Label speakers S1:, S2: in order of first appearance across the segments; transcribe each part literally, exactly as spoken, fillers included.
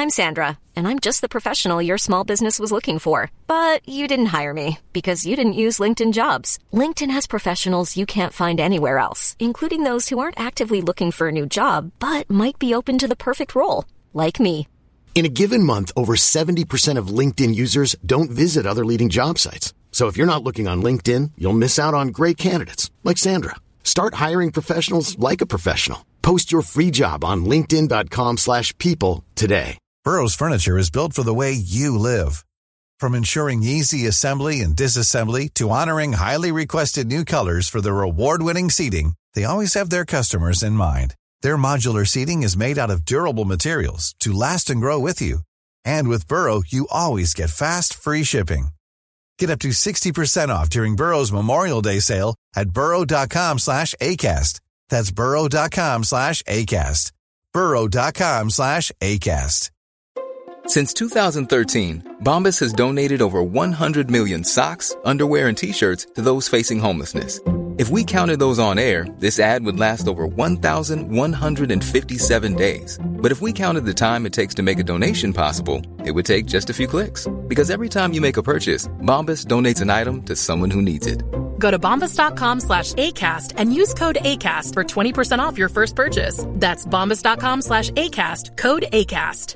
S1: I'm Sandra, and I'm just the professional your small business was looking for. But you didn't hire me because you didn't use LinkedIn Jobs. LinkedIn has professionals you can't find anywhere else, including those who aren't actively looking for a new job, but might be open to the perfect role, like me.
S2: In a given month, over seventy percent of LinkedIn users don't visit other leading job sites. So if you're not looking on LinkedIn, you'll miss out on great candidates like Sandra. Start hiring professionals like a professional. Post your free job on linkedin.com slash people today.
S3: Burrow's furniture is built for the way you live. From ensuring easy assembly and disassembly to honoring highly requested new colors for their award-winning seating, they always have their customers in mind. Their modular seating is made out of durable materials to last and grow with you. And with Burrow, you always get fast, free shipping. Get up to sixty percent off during Burrow's Memorial Day sale at burrow.com slash ACAST. That's burrow.com slash ACAST. burrow.com slash ACAST.
S4: Since two thousand thirteen, Bombas has donated over one hundred million socks, underwear, and T-shirts to those facing homelessness. If we counted those on air, this ad would last over one thousand one hundred fifty-seven days. But if we counted the time it takes to make a donation possible, it would take just a few clicks. Because every time you make a purchase, Bombas donates an item to someone who needs it.
S5: Go to bombas.com slash ACAST and use code ACAST for twenty percent off your first purchase. That's bombas.com slash ACAST, code ACAST.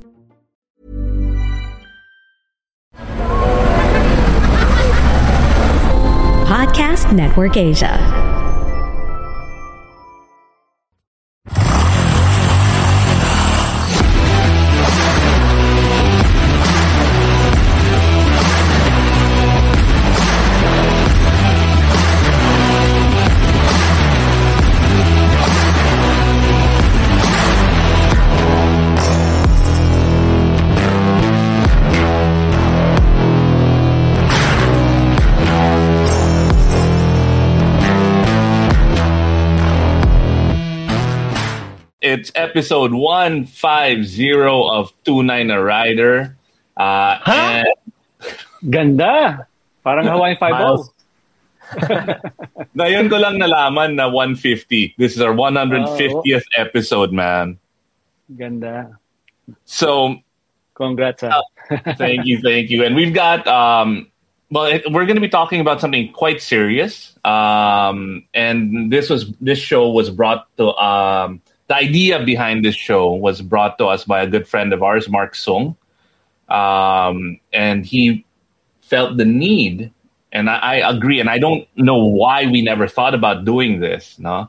S6: Podcast Network Asia.
S7: It's episode one fifty of Tunay na Rider. Uh,
S8: huh?
S7: And...
S8: Ganda! Parang Hawaiian Five-O.
S7: Ngayon ko lang nalaman na one fifty. This is our one hundred fiftieth oh. episode, man.
S8: Ganda.
S7: So,
S8: congrats. Uh,
S7: thank you, thank you. And we've got, um, well, it, we're going to be talking about something quite serious. Um, and this was this show was brought to... Um, The idea behind this show was brought to us by a good friend of ours, Mark Sung. Um, and he felt the need, and I, I agree, and I don't know why we never thought about doing this, no?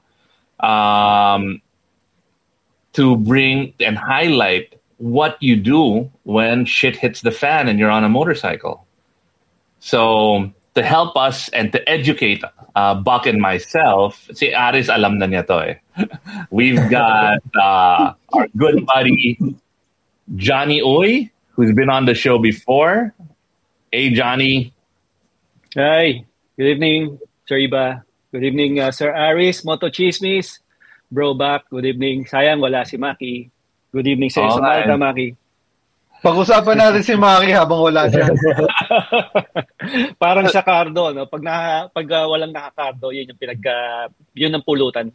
S7: Um, to bring and highlight what you do when shit hits the fan and you're on a motorcycle. So to help us and to educate uh, Buck and myself, si Aris alam na niya to eh. We've got uh, our good buddy Johnny Uy, who's been on the show before. Hey, Johnny.
S8: Hi. Good evening, Sir Iba. Good evening, uh, Sir Aris, Moto Chismis, Bro Buck. Good evening. Sayang wala si Maki. Good evening sa iyo,
S7: right.
S8: Samantha, Maki.
S9: Pag-usapan natin si Maki habang wala siya.
S8: Parang sa Cardo, no? Pag na pag uh, walang naka-Cardo, yun yung pinag uh, yun ang pulutan.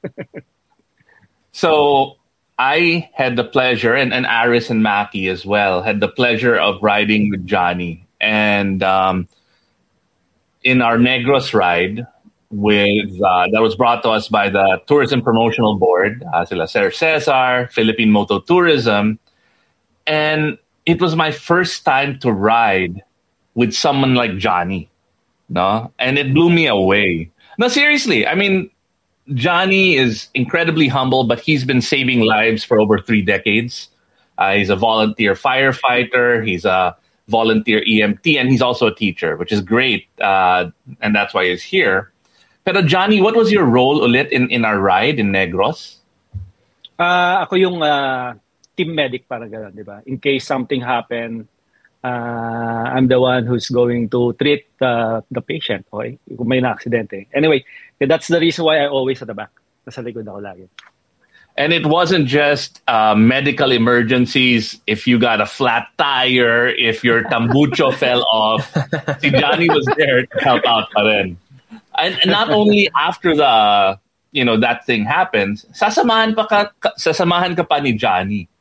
S7: So, I had the pleasure, and, and Aris and Maki as well, had the pleasure of riding with Johnny. And um, in our Negros ride, with uh, that was brought to us by the Tourism Promotional Board, uh, sila Sir Cesar, Philippine Moto Tourism. And it was my first time to ride with someone like Johnny, no? And it blew me away. No, seriously. I mean, Johnny is incredibly humble, but he's been saving lives for over three decades. Uh, he's a volunteer firefighter. He's a volunteer E M T, and he's also a teacher, which is great. Uh, and that's why he's here. Pero Johnny, what was your role ulit in, in our ride in Negros?
S8: Uh, ako yung... Uh... team medic, parang gano'n, di ba? In case something happen, uh, I'm the one who's going to treat uh, the patient, okay? Kung may na-aksidente. Anyway, that's the reason why I always at the back. Nasa likod ako lagi.
S7: And it wasn't just uh, medical emergencies. If you got a flat tire, if your tambucho fell off, si Johnny was there to help out pa rin. And, and not only after the, you know, that thing happens, sasamahan pa ka, sasamahan ka pa ni Johnny.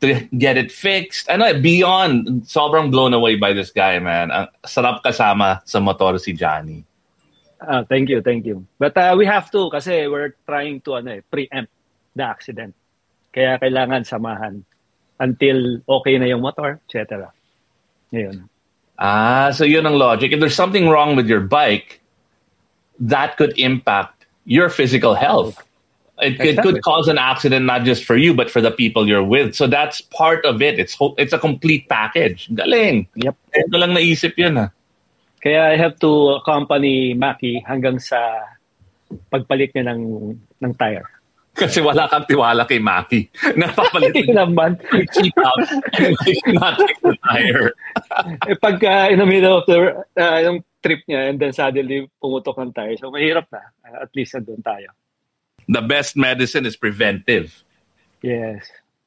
S7: to get it fixed. Ano, beyond, sobrang blown away by this guy, man. Ang sarap kasama sa motor si Johnny.
S8: Uh, thank you, thank you. But uh, we have to kasi we're trying to ano, eh, preempt the accident. Kaya kailangan samahan until okay na yung motor, et cetera. Ngayon.
S7: Ah, so yun ang logic. If there's something wrong with your bike, that could impact your physical health. It, exactly. It could cause an accident not just for you, but for the people you're with. So that's part of it. It's it's a complete package. Galing.
S8: Yep.
S7: Ito lang naisip yun. Ha?
S8: Kaya I have to accompany Maki hanggang sa pagpalit niya ng, ng tire.
S7: Kasi wala kang tiwala kay Maki. Napapalit
S8: naman.
S7: Cheap out. Not take the tire.
S8: eh, pag uh, in the middle of the uh, yung trip niya and then suddenly pumutok ng tire. So mahirap na. Uh, at least nandun tayo.
S7: The best medicine is preventive.
S8: Yes.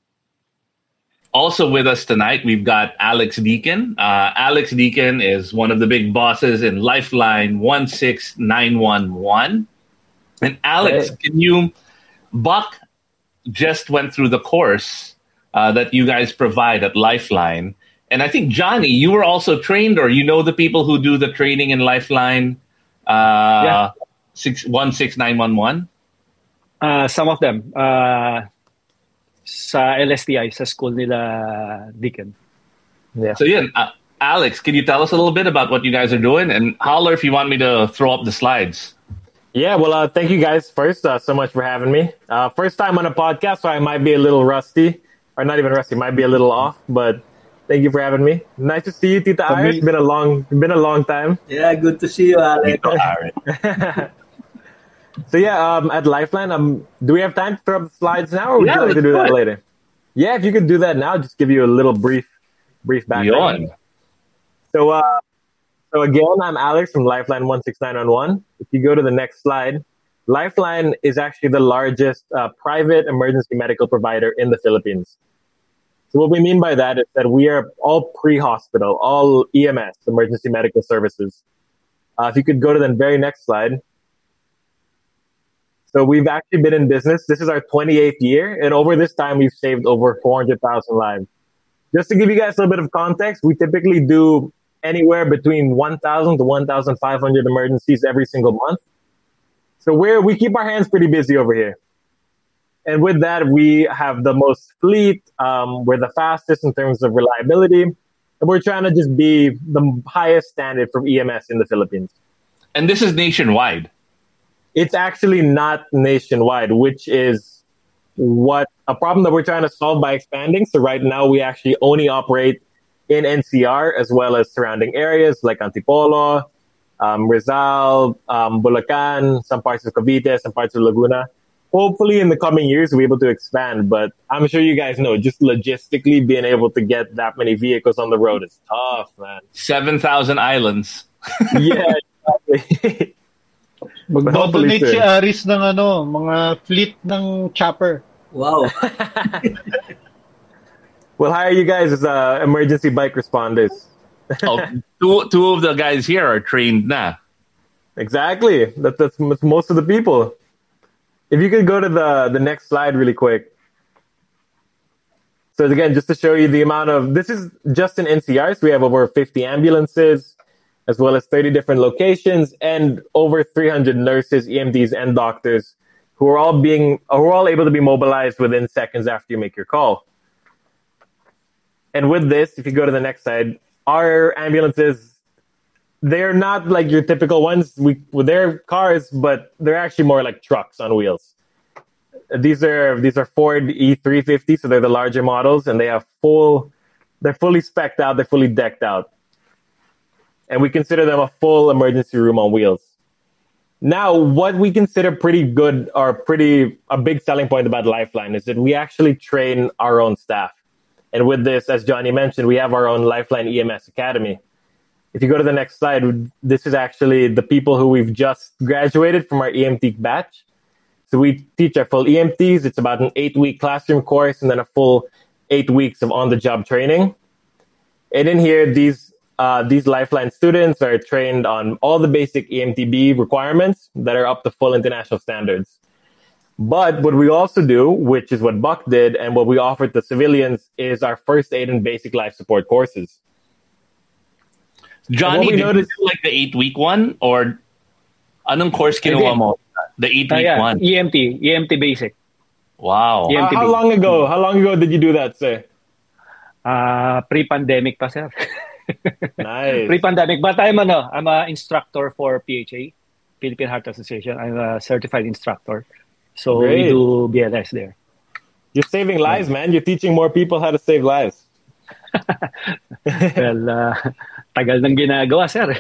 S7: Also with us tonight, we've got Alex Deacon. Uh, Alex Deacon is one of the big bosses in Lifeline one six nine one one. And Alex, hey. can you... Buck just went through the course uh, that you guys provide at Lifeline. And I think, Johnny, you were also trained, or you know the people who do the training in Lifeline uh, yeah. six, one six nine one one?
S8: Uh, some of them. Uh, sa L S T I, sa school nila Deacon.
S7: Yeah. So, yeah, uh, Alex, can you tell us a little bit about what you guys are doing? And holler if you want me to throw up the slides.
S10: Yeah, well, uh, thank you guys first uh, so much for having me. Uh, first time on a podcast, so I might be a little rusty. Or not even rusty, might be a little off. But thank you for having me. Nice to see you, Tita Iris. Been a long, been a long time.
S11: Yeah, good to see you, Alex.
S10: So yeah, um, at Lifeline, um, do we have time to throw up the slides now, or would
S7: yeah,
S10: you like to do that later? Yeah, if you could do that now, just give you a little brief, brief background. So, uh, so again, I'm Alex from Lifeline one six nine one one. If you go to the next slide, Lifeline is actually the largest uh, private emergency medical provider in the Philippines. So what we mean by that is that we are all pre-hospital, all E M S, emergency medical services. Uh, if you could go to the very next slide. So we've actually been in business. This is our twenty-eighth year. And over this time, we've saved over four hundred thousand lives. Just to give you guys a little bit of context, we typically do anywhere between one thousand to one thousand five hundred emergencies every single month. So we're, we keep our hands pretty busy over here. And with that, we have the most fleet. Um, we're the fastest in terms of reliability. And we're trying to just be the highest standard for E M S in the Philippines.
S7: And this is nationwide.
S10: It's actually not nationwide, which is what a problem that we're trying to solve by expanding. So right now we actually only operate in N C R as well as surrounding areas like Antipolo, um, Rizal, um, Bulacan, some parts of Cavite, some parts of Laguna. Hopefully in the coming years we'll be able to expand, but I'm sure you guys know just logistically being able to get that many vehicles on the road is tough, man.
S7: seven thousand islands.
S10: Yeah, exactly.
S9: Mag-donate si Aris ng ano, mga fleet ng chopper.
S11: Wow.
S10: We'll hire you guys as uh, emergency bike responders.
S7: oh, two, two of the guys here are trained na.
S10: Exactly. That, that's, that's most of the people. If you could go to the, the next slide really quick. So again, just to show you the amount of, this is just in N C R, so we have over fifty ambulances, as well as thirty different locations, and over three hundred nurses, E M Ts, and doctors who are all being, who are all able to be mobilized within seconds after you make your call. And with this, if you go to the next slide, our ambulances, they're not like your typical ones. We, well, they're cars, but they're actually more like trucks on wheels. These are these are Ford E three fifty, so they're the larger models, and they have full, they're fully spec'd out, they're fully decked out. And we consider them a full emergency room on wheels. Now, what we consider pretty good or pretty a big selling point about Lifeline is that we actually train our own staff. And with this, as Johnny mentioned, we have our own Lifeline E M S Academy. If you go to the next slide, this is actually the people who we've just graduated from our E M T batch. So we teach our full E M Ts. It's about an eight-week classroom course and then a full eight weeks of on-the-job training. And in here, these uh, these Lifeline students are trained on all the basic E M T B requirements that are up to full international standards. But what we also do, which is what Buck did, and what we offer to civilians, is our first aid and basic life support courses.
S7: Johnny, did noticed, you do like the eight-week one? Or anong course kinuha mo? The eight-week uh, yeah. one?
S8: E M T. E M T basic.
S7: Wow.
S10: Uh, how long ago? How long ago did you do that, sir?
S8: Uh, pre-pandemic pa, sir.
S10: Nice.
S8: Pre-pandemic. But I'm ano, I'm an instructor for P H A, Philippine Heart Association. I'm a certified instructor. So Great. We do B L S there.
S10: You're saving lives, man. You're teaching more people how to save lives.
S8: Well, uh, tagal nang ginagawa, sir.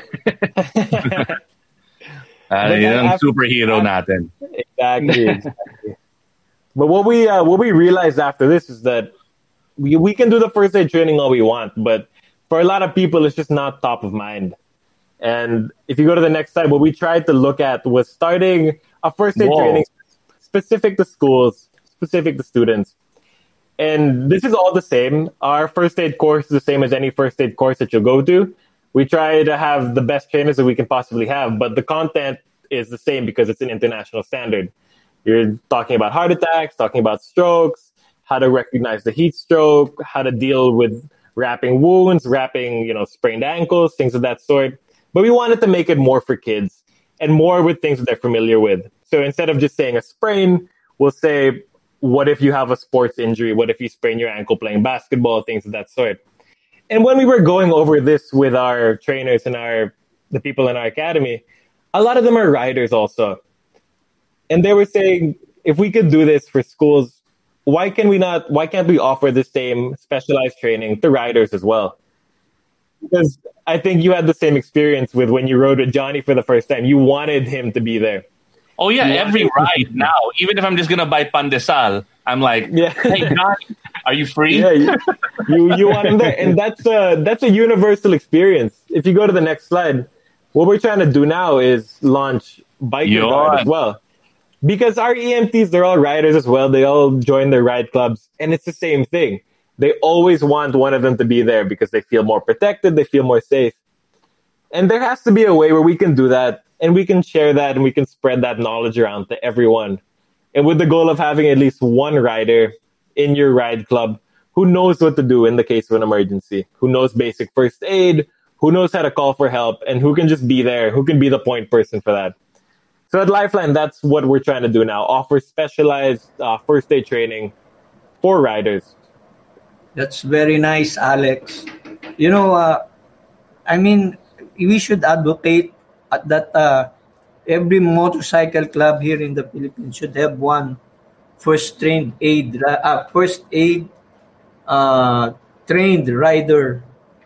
S7: uh, yun ang superhero natin.
S10: Exactly. exactly. But what we uh, what we realized after this is that we we can do the first aid training all we want, but for a lot of people, it's just not top of mind. And if you go to the next slide, what we tried to look at was starting a first aid Whoa. training specific to schools, specific to students. And this is all the same. Our first aid course is the same as any first aid course that you'll go to. We try to have the best trainers that we can possibly have, but the content is the same because it's an international standard. You're talking about heart attacks, talking about strokes, how to recognize the heat stroke, how to deal with wrapping wounds, wrapping, you know, sprained ankles, things of that sort. But we wanted to make it more for kids and more with things that they're familiar with. So instead of just saying a sprain, we'll say, what if you have a sports injury? What if you sprain your ankle playing basketball? Things of that sort. And when we were going over this with our trainers and our the people in our academy, a lot of them are riders also. And they were saying, if we could do this for schools, why can we not? Why can't we offer the same specialized training to riders as well? Because I think you had the same experience with when you rode with Johnny for the first time. You wanted him to be there.
S7: Oh yeah, you every ride now. Even if I'm just gonna buy pandesal, I'm like, yeah. Hey Johnny, are you free?
S10: Yeah, you you, you want him there, and that's a that's a universal experience. If you go to the next slide, what we're trying to do now is launch Bike Guard as well. Because our E M Ts, they're all riders as well. They all join their ride clubs. And it's the same thing. They always want one of them to be there because they feel more protected. They feel more safe. And there has to be a way where we can do that. And we can share that and we can spread that knowledge around to everyone. And with the goal of having at least one rider in your ride club who knows what to do in the case of an emergency, who knows basic first aid, who knows how to call for help, and who can just be there, who can be the point person for that. So at Lifeline, that's what we're trying to do now. Offer specialized uh, first aid training for riders.
S11: That's very nice, Alex. You know, uh, I mean, we should advocate at that uh, every motorcycle club here in the Philippines should have one first trained aid, uh, first aid uh, trained rider.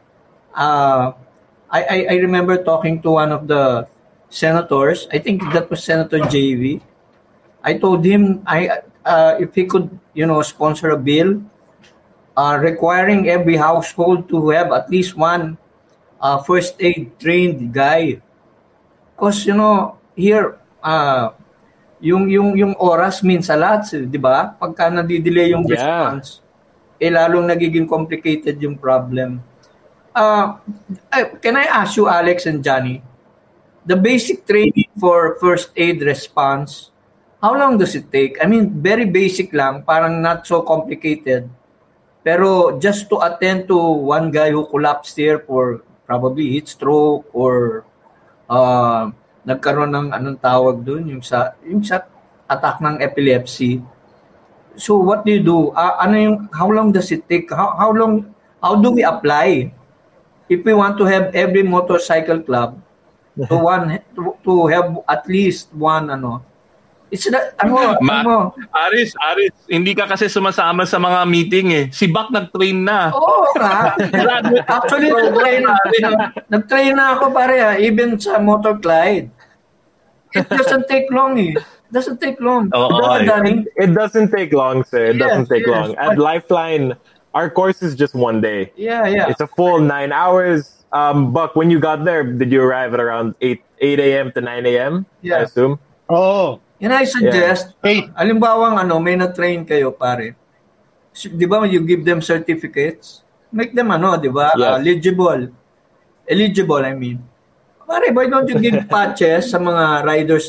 S11: Uh, I, I, I remember talking to one of the senators. I think that was Senator J V. I told him I uh, if he could, you know, sponsor a bill uh, requiring every household to have at least one uh, first aid trained guy. Because, you know, here, uh, yung yung yung oras means a lot, di ba? Pagka nadidelay yung response, yeah. eh lalong nagiging complicated yung problem. Uh, can I ask you, Alex and Johnny, the basic training for first aid response, how long does it take? I mean, very basic lang, parang not so complicated. Pero just to attend to one guy who collapsed here for probably heat stroke or uh, nagkaroon ng anong tawag doon, yung sa, yung sa attack ng epilepsy. So what do you do? Uh, ano yung, how long does it take? How, how long, how do we apply? If we want to have every motorcycle club, to one to, to have at least one ano it's that ano,
S7: Ma-
S11: ano
S7: Aris Aris hindi ka kasi sumasama sa mga meeting eh si Buck nag-train na
S11: oo nga actually nag-train nag-train na ako pare ha, even sa Motor Glide. It doesn't take long eh it doesn't take long
S10: oh, oh, it, it doesn't take long sir it yes, doesn't take yes, long at Lifeline our course is just one day.
S11: Yeah yeah
S10: it's a full nine hours. Um, Buck, when you got there, did you arrive at around eight a.m. to nine a.m.?
S11: Yeah.
S10: I assume?
S9: Oh.
S11: And I suggest, yeah. Alimbawang ano, may na-train kayo, pare. Di ba, you give them certificates? Make them, ano, di ba, yes. uh, eligible. Eligible, I mean. Pare, why don't you give patches sa mga riders na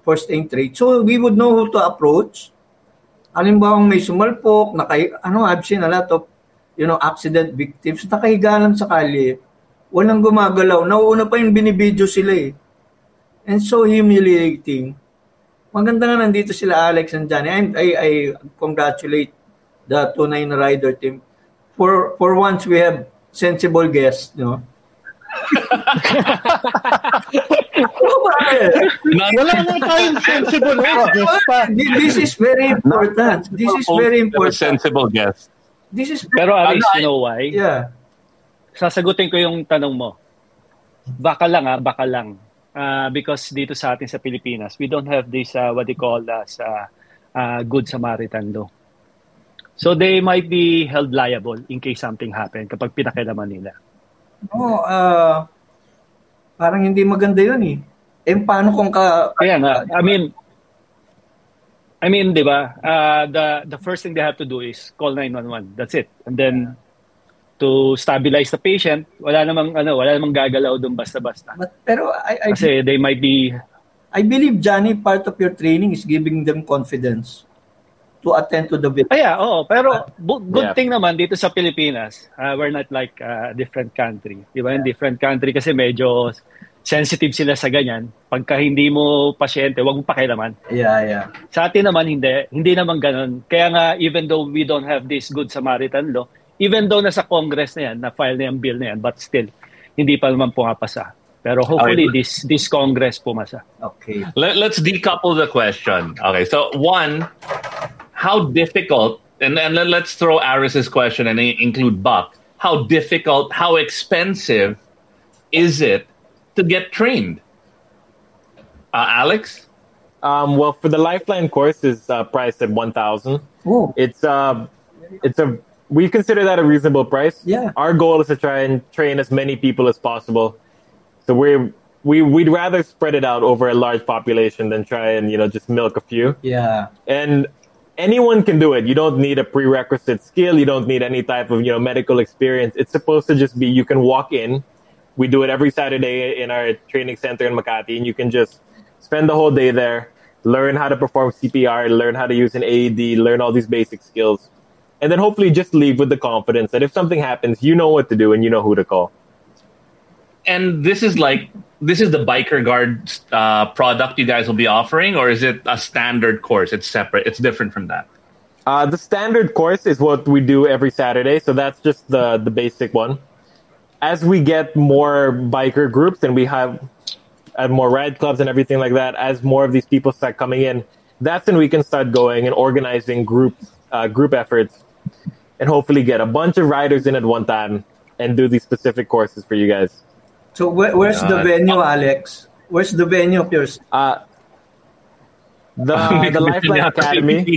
S11: first aid trade. So we would know who to approach. Halimbawa may sumalpok, nakay, ano, I've seen a lot of, you know, accident victims, nakahiga lang sa kalye, walang gumagalaw, nauuna pa yung binibidyo sila eh. And so humiliating. Maganda nga nandito sila Alex and Johnny. I, I, I congratulate the Tunay na Rider team. For for once, we have sensible guests, no?
S9: Wala na tayong sensible guests pa.
S11: This is very important. This is very important.
S7: Sensible guest.
S11: This is
S8: Pero Alex, you know why?
S11: Yeah.
S8: Sasagutin ko yung tanong mo. Baka lang ah, baka lang. Uh, because dito sa atin sa Pilipinas, we don't have this, uh, what they call as uh, uh, Good Samaritan law. So they might be held liable in case something happen kapag pinakilaman nila.
S11: No, uh, parang hindi maganda yun eh. Eh, paano kung ka...
S8: Kaya nga, I mean, I mean, di ba, uh, the, the first thing they have to do is call nine one one. That's it. And then, to stabilize the patient, wala namang ano, wala namang gagalaw doon basta-basta.
S11: But, pero I, I
S8: kasi they might be
S11: I believe, Johnny, part of your training is giving them confidence to attend to the victim.
S8: Ah, yeah, oo, pero bu- good yeah. thing naman dito sa Pilipinas, uh, we're not like a uh, different country. Di ba? In different country kasi medyo sensitive sila sa ganyan. Pagka hindi mo pasyente, wag mo pakialaman.
S11: Yeah, yeah.
S8: Sa atin naman hindi, hindi naman ganoon. Kaya nga even though we don't have this Good Samaritan law, even though nasa Congress na yan, na-file na yung bill na yan, but still, hindi pa naman pumapasa. Pero hopefully, okay. this this Congress pumasa.
S11: Okay.
S7: Let, let's decouple the question. Okay, so one, how difficult, and, and let's throw Aris's question and include Buck, how difficult, how expensive is it to get trained? Uh, Alex?
S10: Um, well, for the Lifeline course is uh, priced at one thousand dollars. It's uh, it's a we consider that a reasonable price.
S11: Yeah.
S10: Our goal is to try and train as many people as possible. So we we we'd rather spread it out over a large population than try and, you know, just milk a few.
S11: Yeah.
S10: And anyone can do it. You don't need a prerequisite skill. You don't need any type of, you know, medical experience. It's supposed to just be, you can walk in. We do it every Saturday in our training center in Makati, and you can just spend the whole day there, learn how to perform C P R, learn how to use an A E D, learn all these basic skills. And then hopefully just leave with the confidence that if something happens, you know what to do and you know who to call.
S7: And this is like, this is the Biker Guard uh, product you guys will be offering, or is it a standard course? It's separate. It's different from that.
S10: Uh, the standard course is what we do every Saturday. So that's just the, the basic one. As we get more biker groups and we have uh, more ride clubs and everything like that, as more of these people start coming in, that's when we can start going and organizing group, uh, group efforts and hopefully get a bunch of riders in at one time and do these specific courses for you guys.
S11: So where, where's uh, the venue, Alex? Where's the venue of yours?
S10: Uh, the the Lifeline Academy.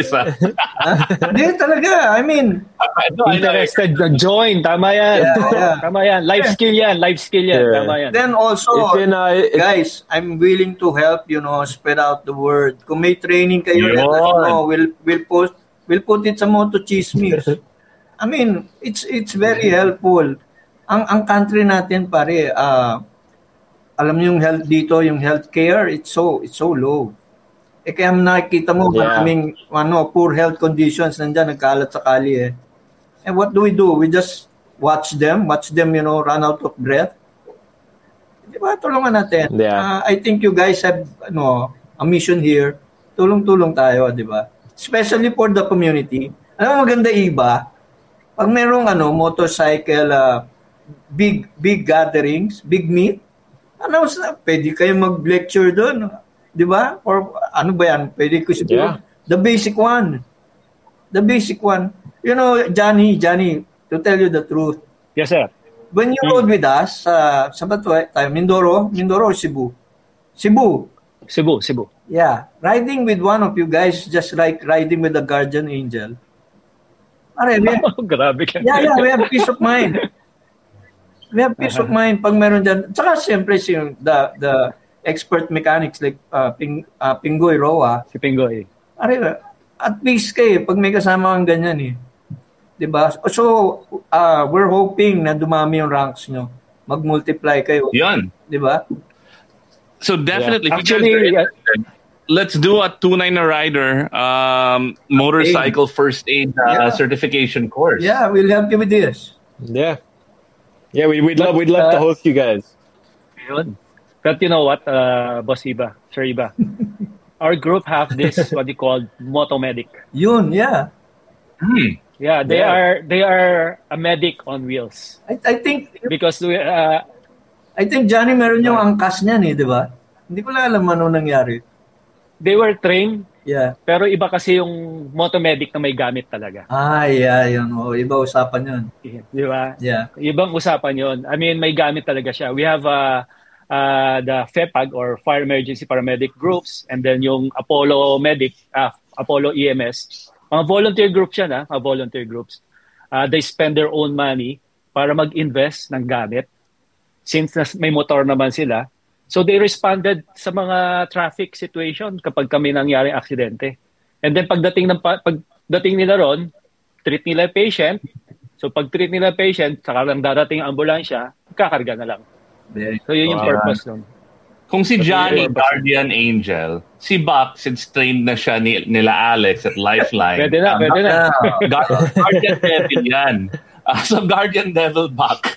S11: Hindi talaga. I mean,
S8: interested to join. Tama yan.
S11: Yeah, yeah.
S8: Tama yan. Life skill yan. Life skill yan.
S10: Yeah.
S8: Tama yan.
S11: Then also,
S10: in, uh,
S11: guys, I'm willing to help, you know, spread out the word. Kung may training kayo, let us know. We'll, we'll, post, we'll put it sa Moto Chismis. I mean, it's it's very helpful. Ang ang country natin, pare, uh, alam niyo yung health dito, yung healthcare, it's so it's so low. Eh kaya nakikita mo yeah. maraming ano, poor health conditions nandiyan nagkalat sa kali eh. And what do we do? We just watch them, watch them, you know, run out of breath. Di ba? Tulungan natin.
S10: Yeah.
S11: Uh, I think you guys have ano, a mission here. Tulong-tulong tayo, di ba? Especially for the community. Alam mo, maganda iba. Pag merong ano, motorcycle, uh, big big gatherings, big meet, ano, pwede kayo mag-lecture doon. Di ba? Or ano ba yan? Pwede ko siguro.
S10: Yeah.
S11: The basic one. The basic one. You know, Johnny, Johnny, to tell you the truth.
S8: Yes, sir.
S11: When you hmm. rode with us, uh, sa bato tayo, Mindoro, Mindoro or Cebu? Cebu.
S8: Cebu, Cebu.
S11: Yeah. Riding with one of you guys, just like riding with a guardian angel. Are, we have,
S8: oh, grabe ka.
S11: Yeah, yeah, we have peace of mind. We have peace uh-huh. of mind pag meron dyan. Tsaka siyempre, si, the, the expert mechanics like uh, Ping, uh, Pingoy Roa.
S8: Si Pingoy.
S11: Are, at peace kayo pag may kasama kang ganyan eh. Diba? So, uh, we're hoping na dumami yung ranks nyo. Mag-multiply kayo.
S7: Yan.
S11: Diba?
S7: So definitely,
S8: Yeah.
S7: if you guys are
S8: Actually, uh,
S7: interested, let's do a Tunay na Rider um, motorcycle first aid uh,
S11: Yeah.
S7: certification course.
S11: Yeah, we'll help you with this.
S10: Yeah. Yeah, we, we'd love we'd love to
S8: uh,
S10: host you guys.
S8: Yun. But you know what, uh, Boss Iba, Sir Iba, our group have this what they call Motomedic.
S11: Yun, yeah.
S7: Hmm.
S8: Yeah, they
S10: Yeah.
S8: are they are a medic on wheels
S11: I, I think
S8: because we, uh,
S11: I think Johnny meron yung angkas niyan eh, di ba? Hindi ko lang alam ano nangyari.
S8: they were trained,
S11: Yeah.
S8: pero iba kasi yung Motomedic na may gamit talaga.
S11: Ah, yeah, yun. Oh, iba usapan yun.
S8: Di ba?
S11: Yeah.
S8: Ibang usapan yon. I mean, may gamit talaga siya. We have uh, uh, the FEPAG or Fire Emergency Paramedic Groups and then yung Apollo Medic, uh, Apollo E M S. Mga volunteer groups yan, ha? Mga volunteer groups. Uh, they spend their own money para mag-invest ng gamit since nas- may motor naman sila. So they responded sa mga traffic situation kapag kami nangyaring aksidente. And then pagdating ng pa- pagdating nila ron, treat nila yung patient. So pag treat nila yung patient, saka lang darating ang ambulansya, kakarga na lang. So yun yung
S7: Wow.
S8: purpose nun.
S7: Kung si
S8: That's
S7: Johnny,
S8: really
S7: Guardian Angel, si Buck, since trained na siya ni, nila Alex at Lifeline.
S8: Pwede na, pwede na.
S7: Gu- Guardian Devil yan. Uh, so Guardian Devil Buck.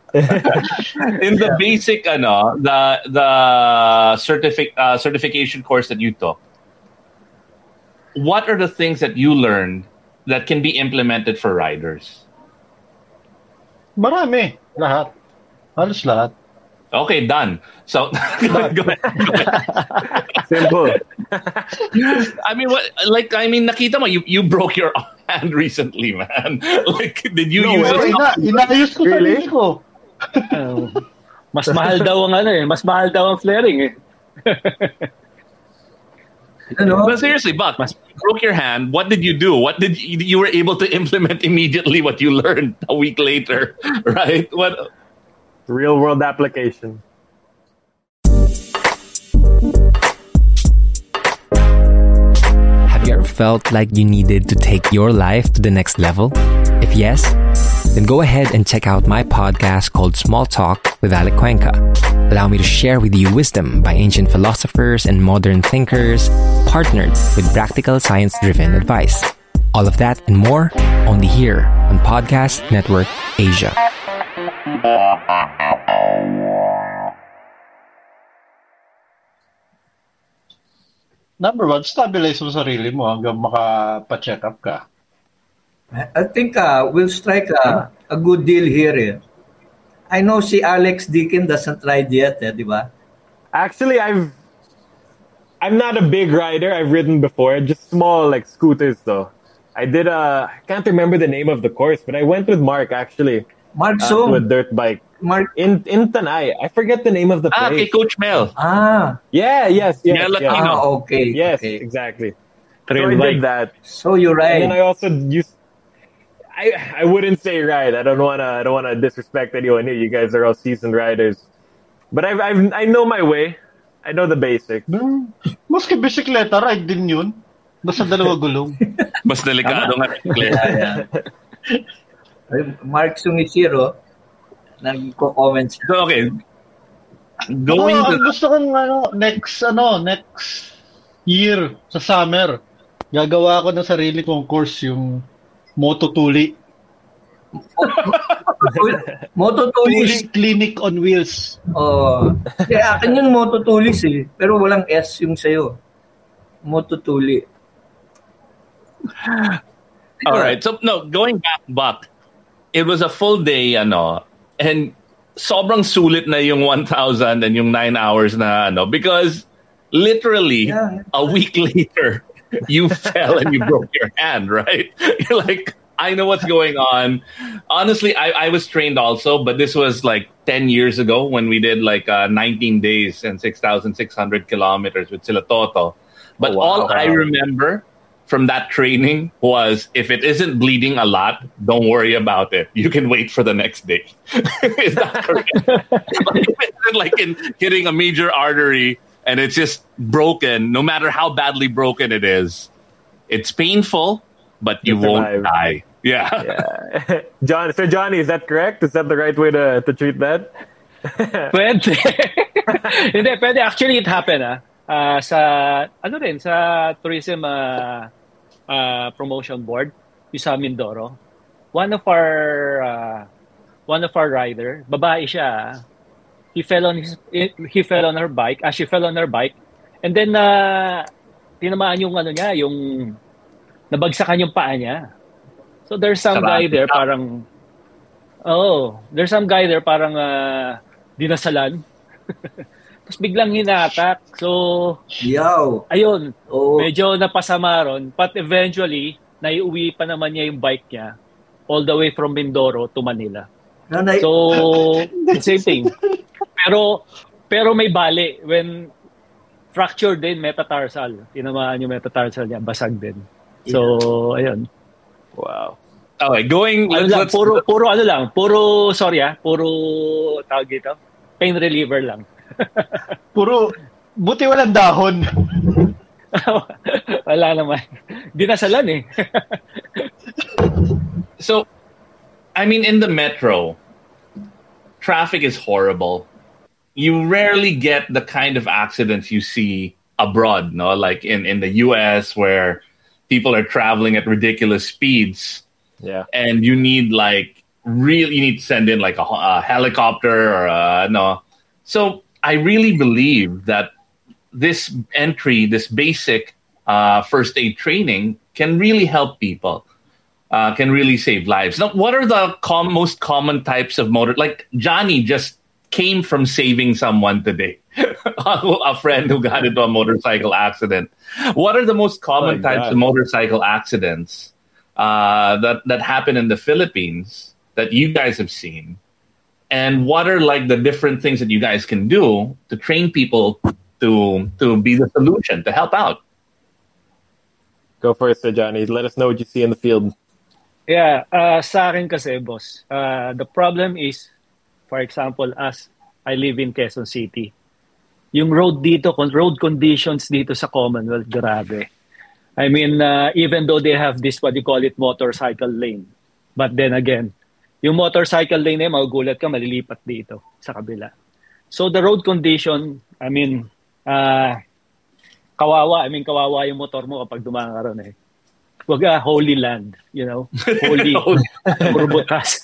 S7: In the basic, ano, the the certific uh, certification course that you took, what are the things that you learned that can be implemented for riders?
S9: Marami. Lahat. Halos lahat.
S7: Okay, done. So, go ahead, go ahead.
S10: Simple.
S7: I mean, what? Like, I mean, nakita mo, you you broke your hand recently, man. Like, did you
S10: No
S7: use
S10: way.
S7: it?
S9: Ina, inayos ko
S10: Really?
S9: sarili ko.
S8: Uh, mas mahal daw ang ano eh, mas mahal daw ang flaring eh.
S11: Ano?
S7: But seriously, Buck, you broke your hand. What did you do? What did you, you were able to implement immediately? What you learned a week later, right? What?
S10: Real world application.
S12: Have you ever felt like you needed to take your life to the next level? If yes, then go ahead and check out my podcast called Small Talk with Alec Cuenca. Allow me to share with you wisdom by ancient philosophers and modern thinkers, partnered with practical science-driven advice. All of that and more only here on Podcast Network Asia.
S9: Number one, stabilize mo sarili mo hanggang makapa-check up ka.
S11: I think uh, we'll strike a, a good deal here. Eh. I know si Alex Deakin doesn't ride yet, eh, di ba?
S10: Actually, I've I'm not a big rider. I've ridden before, just small like scooters though. I did a I can't remember the name of the course, but I went with Mark actually.
S11: Mark
S10: uh,
S11: Sung.
S10: to a dirt bike.
S11: Mark
S10: in in Tanay. I forget the name of the
S7: Ah,
S10: place.
S7: okay, Coach Mel.
S11: Ah.
S10: Yeah, yes, yes.
S7: Mel
S10: yes.
S7: Aquino.
S11: Ah, okay.
S10: Yes,
S11: okay.
S10: exactly. So
S8: Trail
S10: I
S8: bike.
S10: did that.
S11: So you
S10: And
S11: ride.
S10: then I also used I I wouldn't say ride. I don't wanna I don't wanna disrespect anyone here. You guys are all seasoned riders. But I've, I've I know my way. I know the basics.
S9: Hmm. Maski bisikleta, ride din yun. Nasa dalawa gulong.
S7: Mas delikado nga.
S11: Yeah, yeah. Mark Sungishiro, nagko-comment siya.
S7: So, okay. Going
S9: oh,
S7: to...
S9: ang gusto kong ano, next, ano, next year sa summer, gagawa ko ng sarili kong course, yung Mototuli.
S11: Mototulis.
S9: Clinic on wheels.
S11: Oh. Kaya akin yung mototulis eh. Pero walang S yung sayo. Mototuli.
S7: All right. So, no, going back, Buck, it was a full day, ano, and sobrang sulit na yung one thousand and yung nine hours na, ano, because literally
S11: Yeah.
S7: a week later, you fell and you broke your hand, right? You're like, I know what's going on. Honestly, I, I was trained also, but this was like ten years ago when we did like uh, nineteen days and six thousand six hundred kilometers with Sila Toto. But
S10: Oh, wow.
S7: all I remember from that training was, if it isn't bleeding a lot, don't worry about it. You can wait for the next day. Is that correct? Like, if it isn't like in hitting a major artery and it's just broken, no matter how badly broken it is, it's painful, but you
S10: You
S7: won't
S10: survive.
S7: die. Yeah.
S10: Yeah. John, Sir Johnny, is that correct? Is that the right way to, to treat that?
S8: Pwede. Hindi, pwede. Actually, it happened, ah. Uh, sa, ano rin, sa tourism uh, uh, promotion board, yung sa Mindoro. One of our, uh, one of our rider, babae siya, he fell on his, he fell on her bike, ah, she fell on her bike, and then, uh, tinamaan yung, ano niya, yung, nabagsakan yung paa niya. So, there's some Sarap. guy there, parang, oh, there's some guy there, parang, uh, dinasalan. Tapos biglang hinatak. So,
S11: Yow.
S8: ayun,
S11: oh.
S8: medyo napasama ron. But eventually, naiuwi pa naman niya yung bike niya all the way from Mindoro to Manila.
S11: Nanay.
S8: So, same thing. Pero, pero may bali. When fractured din, metatarsal. Tinamaan yung metatarsal niya, basag din. So, ayun.
S7: Wow. Okay, going...
S8: Ano
S7: let's,
S8: lang,
S7: let's,
S8: puro, puro ano lang, puro, sorry ah, puro, tawag dito, pain reliever lang.
S9: Puro, buti walang dahon.
S8: Wala naman. Dinasalan eh.
S7: So, I mean, in the metro, traffic is horrible. You rarely get the kind of accidents you see abroad, no? Like in, in the U S where people are traveling at ridiculous speeds.
S10: Yeah.
S7: And you need like, really, you need to send in like a, a helicopter or a, no. So I really believe that this entry, this basic uh, first aid training can really help people. Uh, can really save lives. Now, what are the com- most common types of motor? Like Johnny just came from saving someone today, a friend who got into a motorcycle accident. What are the most common oh types God. of motorcycle accidents uh, that that happen in the Philippines that you guys have seen? And what are like the different things that you guys can do to train people to to be the solution, to help out?
S10: Go first, Sir Johnny. Let us know what you see in the field.
S8: Yeah, uh, sa akin kasi, boss, uh, the problem is, for example, as I live in Quezon City, yung road dito, road conditions dito sa Commonwealth, grabe. I mean, uh, even though they have this, what you call it, motorcycle lane. But then again, yung motorcycle lane eh, magugulat ka, malilipat dito sa kabila. So the road condition, I mean, uh, kawawa. I mean, kawawa yung motor mo kapag dumaan ka ron eh. Wag ah, holy land, you know? Holy, puro butas.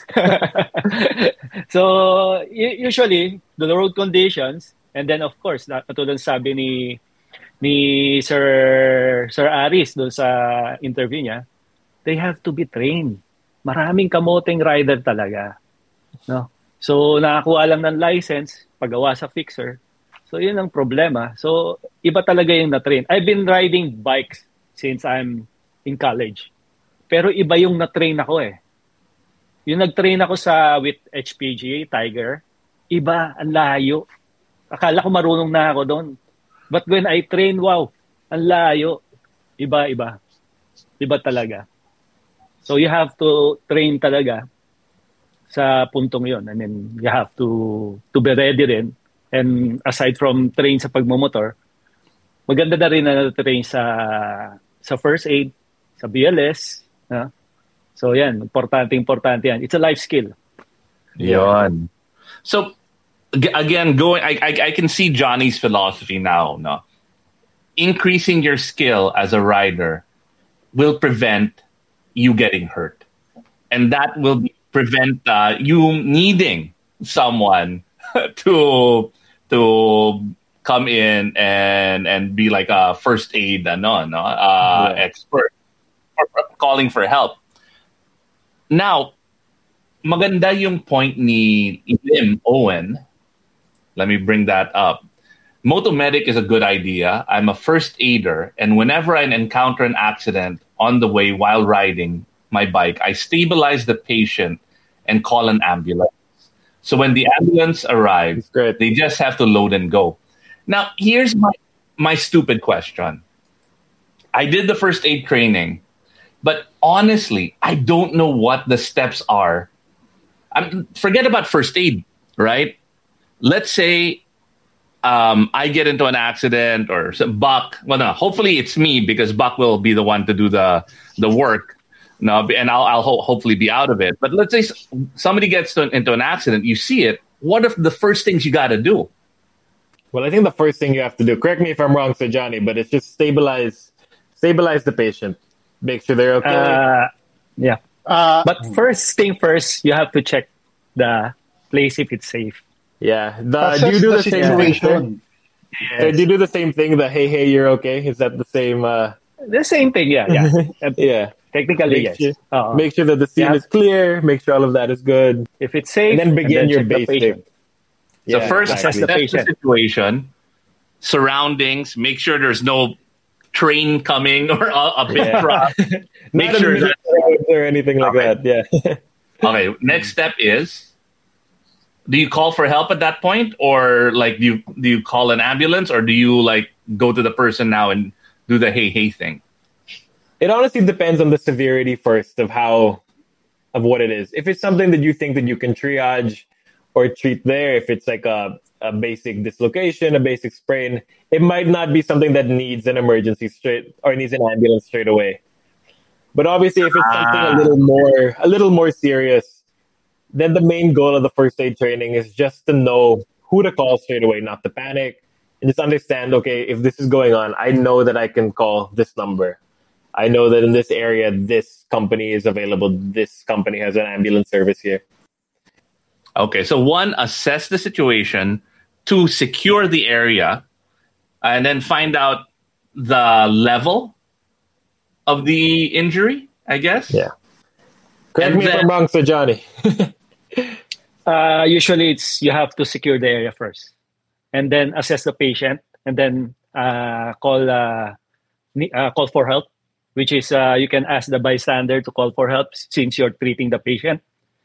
S8: So, usually, the road conditions, and then of course, katulad sabi ni ni Sir Sir Aris doon sa interview niya, they have to be trained. Maraming kamoteng rider talaga. No? So, nakakuha lang ng license, paggawa sa fixer. So, yun ang problema. So, iba talaga yung na-train. I've been riding bikes since I'm in college. Pero iba yung na-train ako eh. Yung nag-train ako sa with H P G, Tiger, iba, ang layo. Akala ko marunong na ako doon. But when I train, wow, ang layo. Iba, iba. Iba talaga. So you have to train talaga sa puntong yon. I mean, you have to to be ready rin. And aside from train sa pagmumotor, maganda na rin na train sa sa first aid, sa B L S. Uh, so yan, importante, importante yan. It's a life skill.
S7: Yon. So, g- again, going, I, I I can see Johnny's philosophy now. No, increasing your skill as a rider will prevent you getting hurt, and that will be, prevent uh, you needing someone to to come in and and be like a first aid, ano, no, uh, yeah. expert. Calling for help. Now, maganda yung point ni Lim Owen. Let me bring that up. Motomedic is a good idea. I'm a first aider, and whenever I encounter an accident on the way while riding my bike, I stabilize the patient and call an ambulance. So when the ambulance arrives, they just have to load and go. Now, here's my my stupid question. I did the first aid training. But honestly, I don't know what the steps are. I'm, forget about first aid, right? Let's say um, I get into an accident or some Buck. Well, no, hopefully it's me because Buck will be the one to do the the work. No, and I'll, I'll ho- hopefully be out of it. But let's say somebody gets to, into an accident, you see it, what are the first things you got to do?
S10: Well, I think the first thing you have to do, correct me if I'm wrong, Sir Johnny, but it's just stabilize stabilize the patient. Make sure they're okay.
S8: Uh, yeah.
S9: Uh,
S8: but first thing first, you have to check the place if it's safe.
S10: Yeah. The, do you do the, the same
S9: situation?
S10: Yes. So do you do the same thing? The hey, hey, you're okay? Is that the same? Uh...
S8: The same thing, yeah. Yeah.
S10: yeah.
S8: Technically,
S10: make
S8: yes.
S10: Sure,
S8: uh-huh.
S10: Make sure that the scene
S8: yeah.
S10: is clear. Make sure all of that is good.
S8: If it's safe,
S10: and then begin
S8: and then
S10: your basic.
S7: So
S10: Yeah,
S7: first,
S10: exactly.
S7: assess the situation, surroundings. Make sure there's no train coming or a, a big
S10: Yeah.
S7: truck. Make
S10: Not
S7: sure that
S10: or anything like
S7: okay.
S10: that. Yeah.
S7: Okay. Next step is: do you call for help at that point, or like do you do you call an ambulance, or do you like go to the person now and do the hey hey thing?
S10: It honestly depends on the severity first of how of what it is. If it's something that you think that you can triage or treat there, if it's like a, a basic dislocation, a basic sprain, it might not be something that needs an emergency straight or needs an ambulance straight away. But obviously, if it's something a little more a little more serious, then the main goal of the first aid training is just to know who to call straight away, not to panic, and just understand, okay, if this is going on, I know that I can call this number. I know that in this area, this company is available. This company has an ambulance service here.
S7: Okay, so one, assess the situation. Two, secure the area. And then find out the level of the injury, I guess.
S10: Yeah. Correct
S7: And
S10: me if
S7: then-
S10: I'm wrong, Sir Johnny.
S8: Uh, usually, it's you have to secure the area first, and then assess the patient, and then uh, call uh, ni- uh, call for help. Which is uh, you can ask the bystander to call for help since you're treating the patient.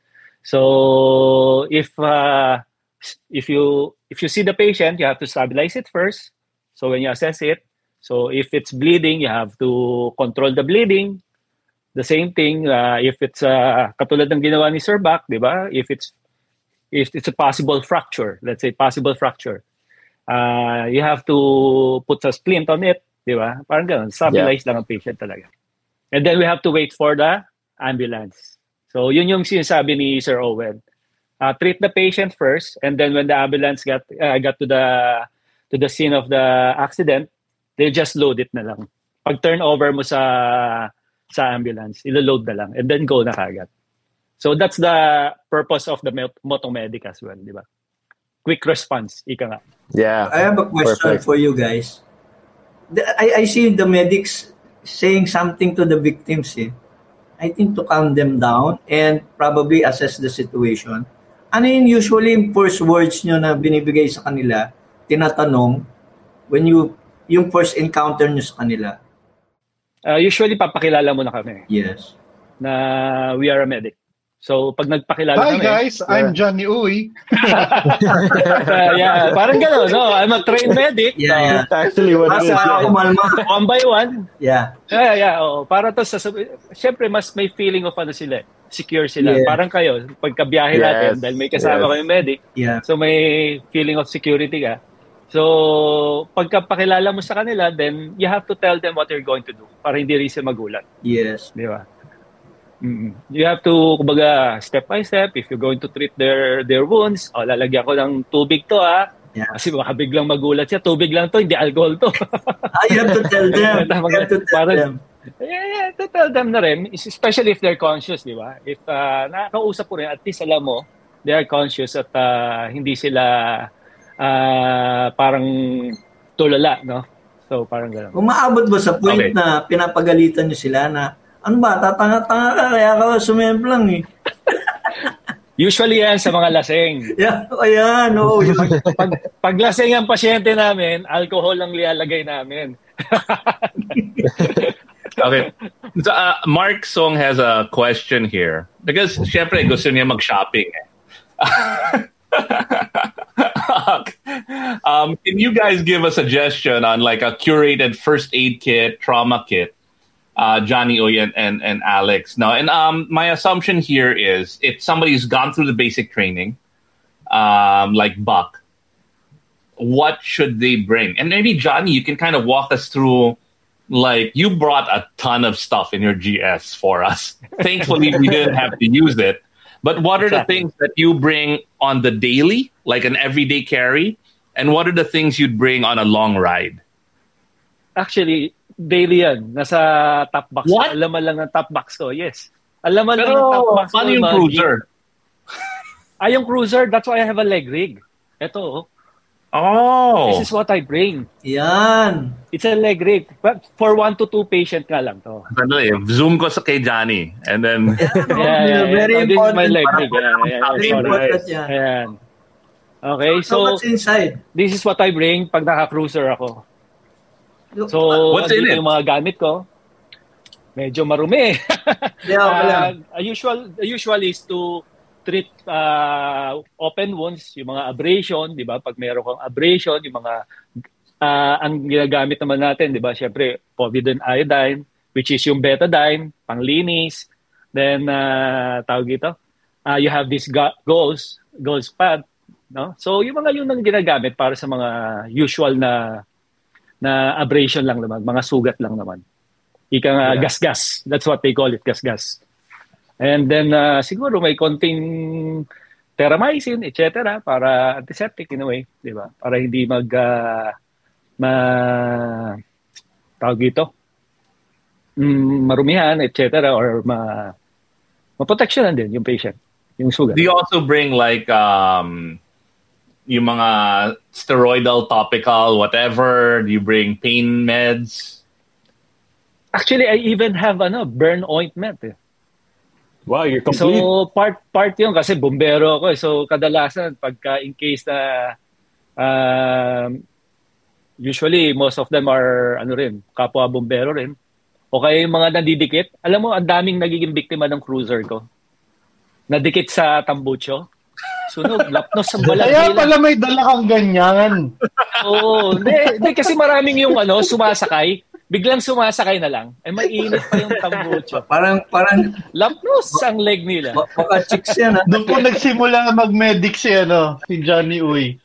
S8: So if uh, if you if you see the patient, you have to stabilize it first. So when you assess it, so if it's bleeding, you have to control the bleeding. The same thing uh, if it's uh, katulad ng ginawa ni Sir Bak, di ba? If it's if it's a possible fracture, let's say possible fracture, uh, you have to put a splint on it. Di ba? Parang ganun. Stabilize yeah. lang ang patient talaga. And then we have to wait for the ambulance. So yun yung sinasabi ni Sir Owen. Uh, treat the patient first, and then when the ambulance got uh, got to the to the scene of the accident, they just load it na lang. Pag turn over mo sa sa ambulance, ilo-load na lang, and then go na kagad. So that's the purpose of the Motomedic as well, di ba? Quick response, ika nga.
S10: Yeah.
S11: I have a question Perfect. for you guys. I, I see the medics saying something to the victims. Eh. I think to calm them down and probably assess the situation. Ano yung usually yung first words nyo na binibigay sa kanila, tinatanong, when you, yung first encounter nyo sa kanila?
S8: Uh, usually, papakilala mo na kami.
S11: Yes.
S8: Na we are a medic. So, pag nagpakilala
S9: Hi
S8: kami...
S9: Hi guys, I'm Johnny Uy.
S8: uh, yeah, parang gano'n, no? I'm a trained medic.
S11: Yeah, yeah.
S10: Actually, what
S11: it is. Yeah.
S8: One by one.
S11: Yeah.
S8: Yeah, yeah. Oh, para to sa... Siyempre, mas may feeling of ano sila. Secure sila. Yeah. Parang kayo, pagkabiyahe yes. natin, dahil may kasama yes. kayong medic,
S11: yeah.
S8: so may feeling of security ka. So, pagkapakilala mo sa kanila, then you have to tell them what you're going to do para hindi rin sila magulat.
S11: Yes.
S8: Di ba? Mm-hmm. You have to, kumbaga, step by step, if you're going to treat their their wounds, oh, lalagyan ko ng tubig to, ha?
S11: Yeah.
S8: Kasi baka biglang magulat siya, tubig lang to, hindi alcohol to.
S11: ah, you have to tell them. you have to tell them.
S8: Yeah, yeah, to tell them na rin, especially if they're conscious, di ba? If uh, nakakausap po rin, at least alam mo, they are conscious at uh, hindi sila uh, parang tulala, no? So, parang gano'n.
S11: Kung maabot ba sa point okay. na pinapagalitan nyo sila na ano ba, tatanga-tanga ka, kaya ka sumemplang eh.
S8: Usually yan sa mga laseng.
S11: Yeah, ayan, oo.
S8: Pag, pag, pag laseng ang pasyente namin, alcohol ang lialagay namin.
S7: Okay. So, uh, Mark Song has a question here. Because, syempre, gusto niya mag-shopping eh. um, can you guys give a suggestion on like a curated first aid kit, trauma kit? Uh, Johnny Uy and, and, and Alex. Now, and um, my assumption here is if somebody's gone through the basic training, um, like Buck, what should they bring? And maybe, Johnny, you can kind of walk us through, like, you brought a ton of stuff in your G S for us. Thankfully, we didn't have to use it. But what are
S8: Exactly.
S7: the things that you bring on the daily, like an everyday carry? And what are the things you'd bring on a long ride?
S8: Actually, daily yan. Nasa top box.
S7: What?
S8: Ko. Alaman lang ng top box ko. Yes. Alaman lang ng
S7: Pero,
S8: top box ko.
S7: paano yung
S8: mga
S7: cruiser?
S8: gear. Ah, yung cruiser, that's why I have a leg rig. Ito,
S7: Oh.
S8: this is what I bring.
S11: Yan.
S8: It's a leg rig. But for one to two patient nga lang to.
S7: Sandali, zoom ko sa kay Johnny. And then,
S8: Yeah, yeah, yeah.
S11: Very
S8: So, this is my
S11: important.
S8: leg rig. Yeah, yeah, yeah.
S11: Very
S8: Sorry.
S11: important yan.
S8: Ayan. Okay,
S11: So,
S8: so
S11: what's inside?
S8: this is what I bring pag naka-cruiser ako. So,
S7: What's in
S8: andito
S7: it?
S8: yung mga gamit ko. Medyo marumi.
S11: Yeah, wala.
S8: uh, a usual, the usual is to treat uh, open wounds, yung mga abrasion, di ba? Pag meron kang abrasion, yung mga, uh, ang ginagamit naman natin, di ba? Siyempre, povidone iodine, which is yung betadine, panglinis. Then, uh, tawag ito, uh, you have this ga- gauze, gauze pad, no? So, yung mga yun ang ginagamit para sa mga usual na na abrasion lang naman, mga sugat lang naman. Ika nga,
S10: Yeah.
S8: gas-gas. That's what they call it, gas-gas. And then, uh, siguro may konting terramycin, et cetera para antiseptic in a way, di ba? Para hindi mag, uh, ma, tawag dito, mm, marumihan, et cetera or ma, maproteksyonan din yung patient, yung sugat.
S7: do you also bring like um, yung mga steroidal, topical, whatever? Do you bring pain meds?
S8: Actually, I even have ano, burn ointment eh.
S10: Wow, you're complete.
S8: So, part part yun kasi bumbero ako. Eh. So, kadalasan, pagka in case na um, usually, most of them are ano rin, kapwa bumbero rin. O kaya yung mga nandidikit. Alam mo, ang daming nagiging biktima ng cruiser ko. Nadikit sa tambucho. Sunog, lapnos ang balat
S9: Kaya
S8: nila.
S9: pala may dala kang ganyan.
S8: Oo. Hindi, hindi kasi maraming yung ano, sumasakay. Biglang sumasakay na lang. Eh, mainit pa yung tambucho.
S11: Parang, parang,
S8: Lapnos ang leg nila.
S11: baka chicks yan, ha?
S9: Doon po nagsimula mag-medic si, ano, si Johnny Uy.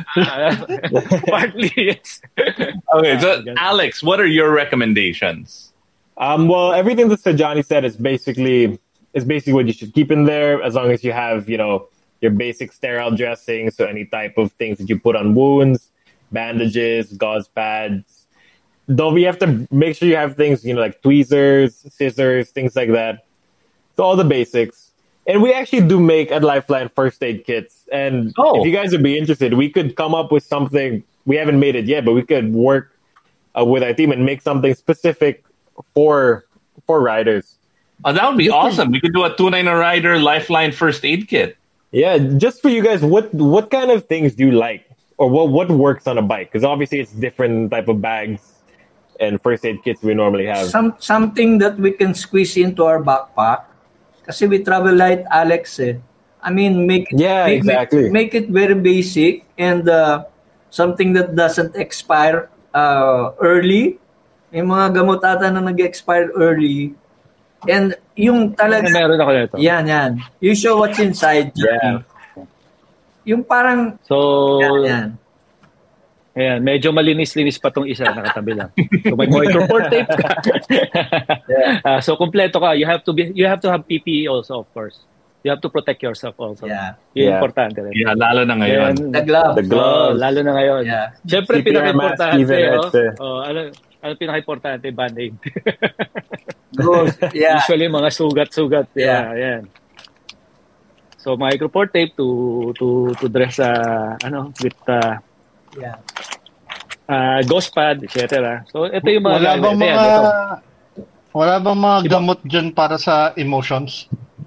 S8: Partly, yes.
S7: Okay, so Alex, what are your recommendations?
S10: Um, well, everything that Sir Johnny said is basically is basically what you should keep in there, as long as you have, you know, your basic sterile dressing, so any type of things that you put on wounds, bandages, gauze pads. Though we have to make sure you have things, you know, like tweezers, scissors, things like that. So all the basics. And we actually do make at Lifeline first aid kits. And
S7: Oh.
S10: if you guys would be interested, we could come up with something. We haven't made it yet, but we could work uh, with our team and make something specific for for riders.
S7: Oh, that would be awesome. We could do a two nine a rider Lifeline first aid kit.
S10: Yeah, just for you guys, what what kind of things do you like, or what what works on a bike? Because obviously it's different type of bags and first aid kits we normally have.
S11: Some, something that we can squeeze into our backpack. Kasi we travel light, Alex, eh. I mean, make it,
S10: Yeah,
S11: make,
S10: exactly.
S11: make, make it very basic and uh, something that doesn't expire uh, early. May mga gamot ata na nag-expire early. And yung talaga...
S8: Meron ako nito.
S11: Yan, yan. You show what's inside.
S10: Yeah.
S11: Yung parang...
S8: So,
S11: Yan, yan.
S8: ayan, medyo malinis-linis pa tong isa, nakatabi lang. So may micropore tape ka. uh, so kompleto ka. You have to be you have to have P P E also, of course. You have to protect yourself also.
S11: Yeah.
S8: Yun
S10: Yeah.
S8: importante rin.
S7: Yeah, lalo na ngayon.
S8: Then,
S11: The glove.
S10: The gloves.
S8: oh, lalo na ngayon.
S11: Yeah.
S8: Siyempre,
S10: C P R
S8: pinaka-importante,
S10: mask, even
S8: oh,
S10: it's, uh,
S8: oh, ano, ano pinaka-importante? Band-aid.
S11: Good. Yeah.
S8: Usually, mga sugat-sugat.
S11: Yeah.
S8: Yeah, yan. So, micropore tape to to to dress uh, ano with uh,
S11: Yeah.
S8: uh, ghost pad, et cetera. So, ito yung mga...
S9: Wala bang
S8: ito, yan,
S9: mga...
S8: ito.
S9: Wala bang mga gamot dyan para sa emotions?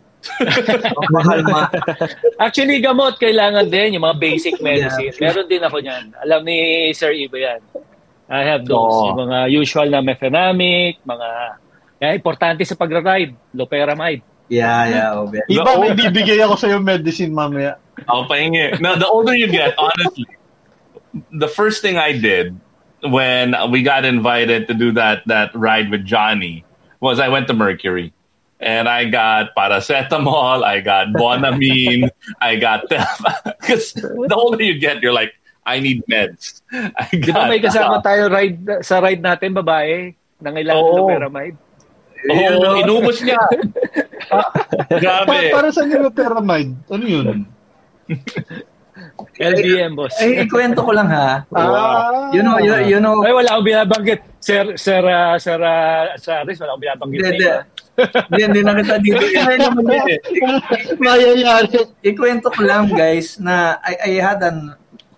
S11: Makalma.
S8: Actually, gamot, kailangan din. Yung mga basic medicine. Meron din ako yan. Alam ni Sir Iba yan. I have those.
S7: Oo.
S8: Yung mga usual na mefenamic, mga... Kaya importante sa pag-ride, loperamide.
S11: Yeah, yeah. Okay.
S9: Iba, may bibigay ako sa'yo medicine mamaya.
S7: I'll pahingi. No, the older you get, honestly, the first thing I did when we got invited to do that that ride with Johnny was I went to Mercury. And I got paracetamol, I got Bonamine, I got... Because the older you get, you're like, I need meds. I
S8: Di ba may kasama tayo ride sa ride natin, babae, nangailangan
S7: Oo.
S8: ng loperamide?
S7: Oo,
S11: You know?
S7: inubos niya. Ah, grabe.
S9: Pa- para sa nila pyramid? Ano yun?
S8: L B M, boss.
S11: Ay, ikwento ko lang ha.
S9: Ah.
S11: You know, you, you know.
S8: Ay, wala akong binabanggit. Sir, Sir, uh, Sir, uh, Saris, wala akong binabanggit.
S11: Hindi, hindi. Hindi, hindi na kita dito.
S9: Mayayari.
S11: Ikwento ko lang, guys, na I, I had an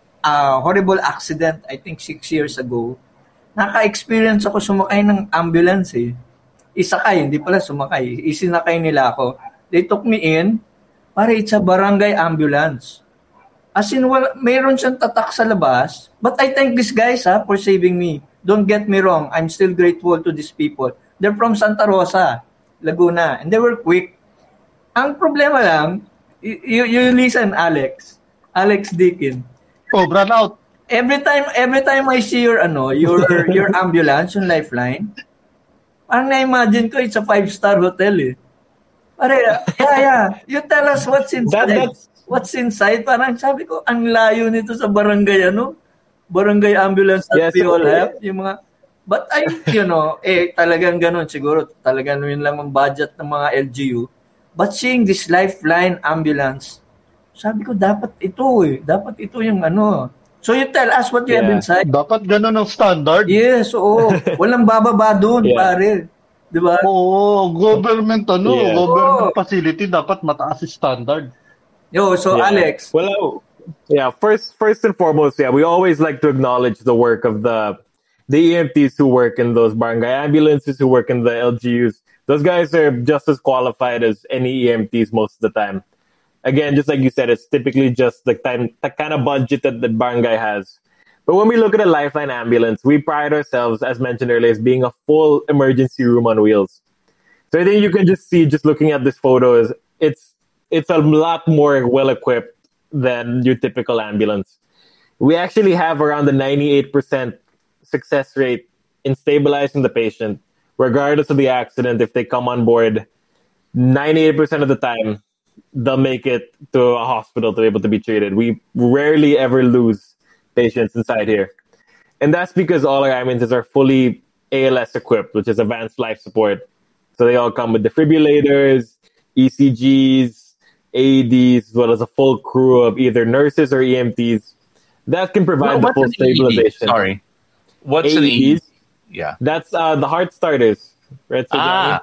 S11: uh, horrible accident, I think six years ago. Naka-experience ako sumakay ng ambulance eh. Isakay, hindi pala sumakay. Isinakay nila ako. They took me in, para it's a barangay ambulance. As in, well, mayroon siyang tatak sa labas. But I thank these guys ha, for saving me. Don't get me wrong. I'm still grateful to these people. They're from Santa Rosa, Laguna. And they were quick. Ang problema lang, you, you listen, Alex. Alex Dickin.
S9: Oh, run out.
S11: Every time, every time I see your, ano, your, your ambulance, yung Lifeline, parang na-imagine ko, it's a five-star hotel eh. Pare, yeah, yeah. You tell us what's inside.
S10: That, that's,
S11: What's inside? Parang sabi ko, ang layo nito sa barangay, ano? Barangay ambulance that
S10: yes,
S11: we all
S10: okay.
S11: have. Yung mga, but I, you know, eh, talagang ganun. Siguro, talagang yun lang ang budget ng mga L G U. But seeing this Lifeline ambulance, sabi ko, dapat ito eh. Dapat ito yung ano. So you tell us what you
S10: Yeah.
S11: have inside.
S9: Dapat ganun ang standard.
S11: Yes, oo. Walang bababa doon,
S10: Yeah.
S11: pare. Diba?
S9: Oo, government ano,
S10: Yeah.
S9: government
S11: Oo.
S9: facility dapat mataas yung standard.
S11: Yo, so
S10: yeah.
S11: Alex.
S10: Well, uh, yeah. First, first and foremost, yeah, we always like to acknowledge the work of the the E M Ts who work in those barangay ambulances, who work in the L G Us. Those guys are just as qualified as any E M Ts most of the time. Again, just like you said, it's typically just the time, the kind of budget that the barangay has. But when we look at a Lifeline ambulance, we pride ourselves, as mentioned earlier, as being a full emergency room on wheels. So I think you can just see, just looking at this photo, is it's it's a lot more well-equipped than your typical ambulance. We actually have around the ninety-eight percent success rate in stabilizing the patient, regardless of the accident. If they come on board, ninety-eight percent of the time, they'll make it to a hospital to be able to be treated. We rarely ever lose patients inside here. And that's because all our ambulances are fully A L S equipped, which is advanced life support. So they all come with defibrillators, E C Gs, A E Ds, as well as a full crew of either nurses or E M Ts that can provide
S7: No,
S10: the full stabilization.
S7: Sorry. What's
S10: A E Ds?
S7: an A E D? Yeah.
S10: That's uh, the heart starters. Right, so
S7: Ah.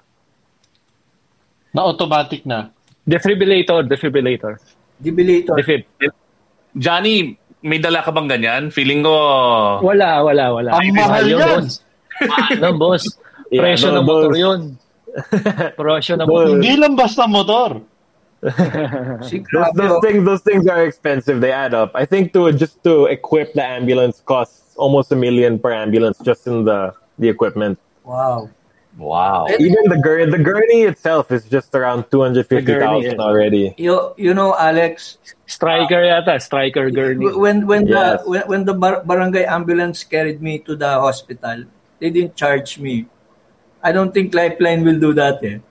S9: Na automatic na.
S8: Defibrillator, defibrillator.
S11: Defibrillator.
S8: Defib.
S7: Johnny, may dala ka bang ganyan? Feeling ko...
S8: Wala, wala, wala.
S9: Ang mahal
S8: yun,
S9: yan.
S8: boss. Ano, boss?
S10: Yeah,
S8: Presyo
S10: no,
S8: ng motor
S10: boss.
S8: yun. Presyo ng
S10: Boss.
S8: motor.
S9: Hindi lang basta motor.
S11: Si
S10: Those,
S11: grabe,
S10: those
S11: oh.
S10: things, those things are expensive. They add up. I think to just to equip the ambulance costs almost a million per ambulance just in the the equipment.
S11: Wow.
S7: Wow.
S10: Even the gurney, the gurney itself is just around two hundred fifty thousand
S8: The gurney, yeah.
S10: already.
S11: You, you know, Alex,
S8: Striker yata, striker gurney.
S11: when when
S10: Yes.
S11: the when, when the bar- barangay ambulance carried me to the hospital, they didn't charge me. I don't think Lifeline will do that eh.